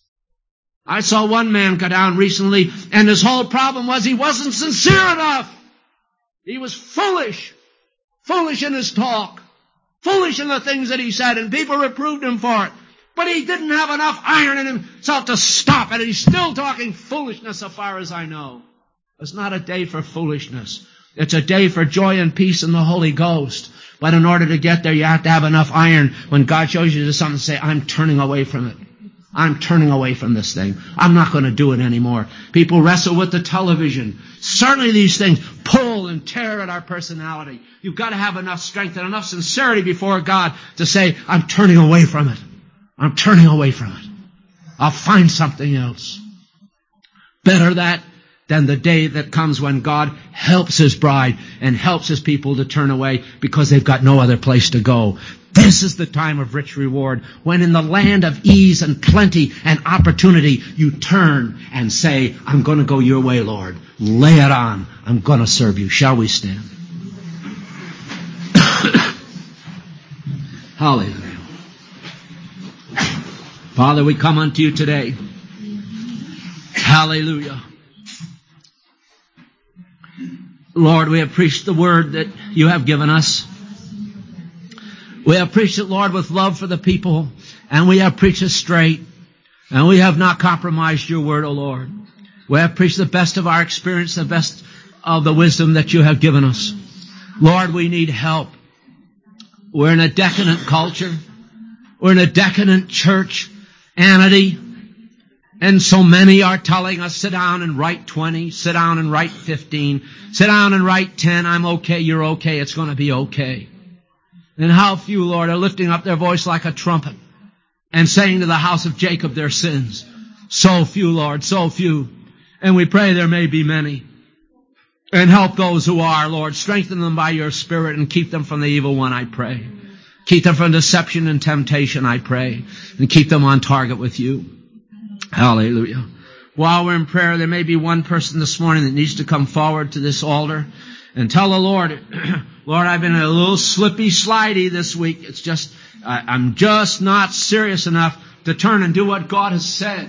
S1: I saw one man go down recently, and his whole problem was he wasn't sincere enough. He was foolish. Foolish in his talk. Foolish in the things that he said, and people reproved him for it. But he didn't have enough iron in himself to stop it. He's still talking foolishness so far as I know. It's not a day for foolishness. It's a day for joy and peace in the Holy Ghost. But in order to get there, you have to have enough iron. When God shows you to something, say, I'm turning away from it. I'm turning away from this thing. I'm not going to do it anymore. People wrestle with the television. Certainly these things pull and tear at our personality. You've got to have enough strength and enough sincerity before God to say, I'm turning away from it. I'm turning away from it. I'll find something else. Better that than the day that comes when God helps His bride and helps His people to turn away because they've got no other place to go. This is the time of rich reward, when in the land of ease and plenty and opportunity, you turn and say, I'm going to go your way, Lord. Lay it on. I'm going to serve you. Shall we stand? Hallelujah. Father, we come unto you today. Hallelujah. Lord, we have preached the word that you have given us. We have preached it, Lord, with love for the people, and we have preached it straight, and we have not compromised your word, O Lord. We have preached the best of our experience, the best of the wisdom that you have given us. Lord, we need help. We're in a decadent culture. We're in a decadent church entity. And so many are telling us, sit down and write twenty, sit down and write fifteen, sit down and write ten, I'm okay, you're okay, it's going to be okay. And how few, Lord, are lifting up their voice like a trumpet and saying to the house of Jacob their sins. So few, Lord, so few. And we pray there may be many. And help those who are, Lord. Strengthen them by your Spirit and keep them from the evil one, I pray. Keep them from deception and temptation, I pray. And keep them on target with you. Hallelujah. While we're in prayer, there may be one person this morning that needs to come forward to this altar and tell the Lord, Lord, I've been a little slippy slidey this week. It's just, I, I'm just not serious enough to turn and do what God has said.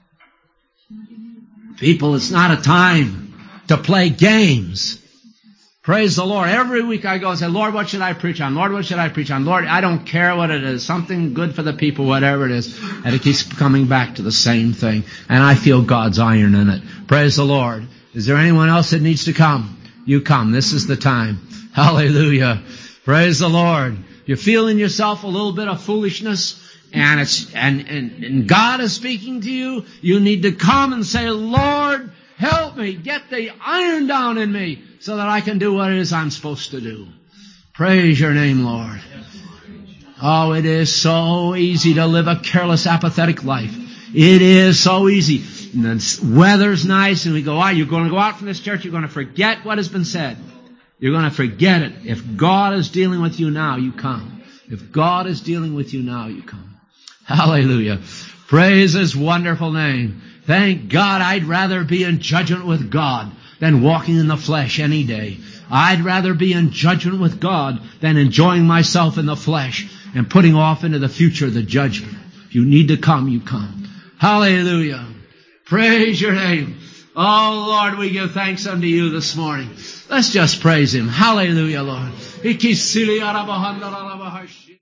S1: People, it's not a time to play games. Praise the Lord. Every week I go and say, Lord, what should I preach on? Lord, what should I preach on? Lord, I don't care what it is. Something good for the people, whatever it is. And it keeps coming back to the same thing. And I feel God's iron in it. Praise the Lord. Is there anyone else that needs to come? You come. This is the time. Hallelujah. Praise the Lord. You're feeling yourself a little bit of foolishness, and it's and, and, and God is speaking to you. You need to come and say, Lord, help me. Get the iron down in me so that I can do what it is I'm supposed to do. Praise your name, Lord. Oh, it is so easy to live a careless, apathetic life. It is so easy. And the weather's nice, and we go, ah, you're going to go out from this church, you're going to forget what has been said. You're going to forget it. If God is dealing with you now, you come. If God is dealing with you now, you come. Hallelujah. Praise His wonderful name. Thank God, I'd rather be in judgment with God than walking in the flesh any day. I'd rather be in judgment with God than enjoying myself in the flesh. and putting off into the future the judgment. If you need to come, you come. Hallelujah. Praise your name. Oh, Lord, we give thanks unto you this morning. Let's just praise him. Hallelujah, Lord.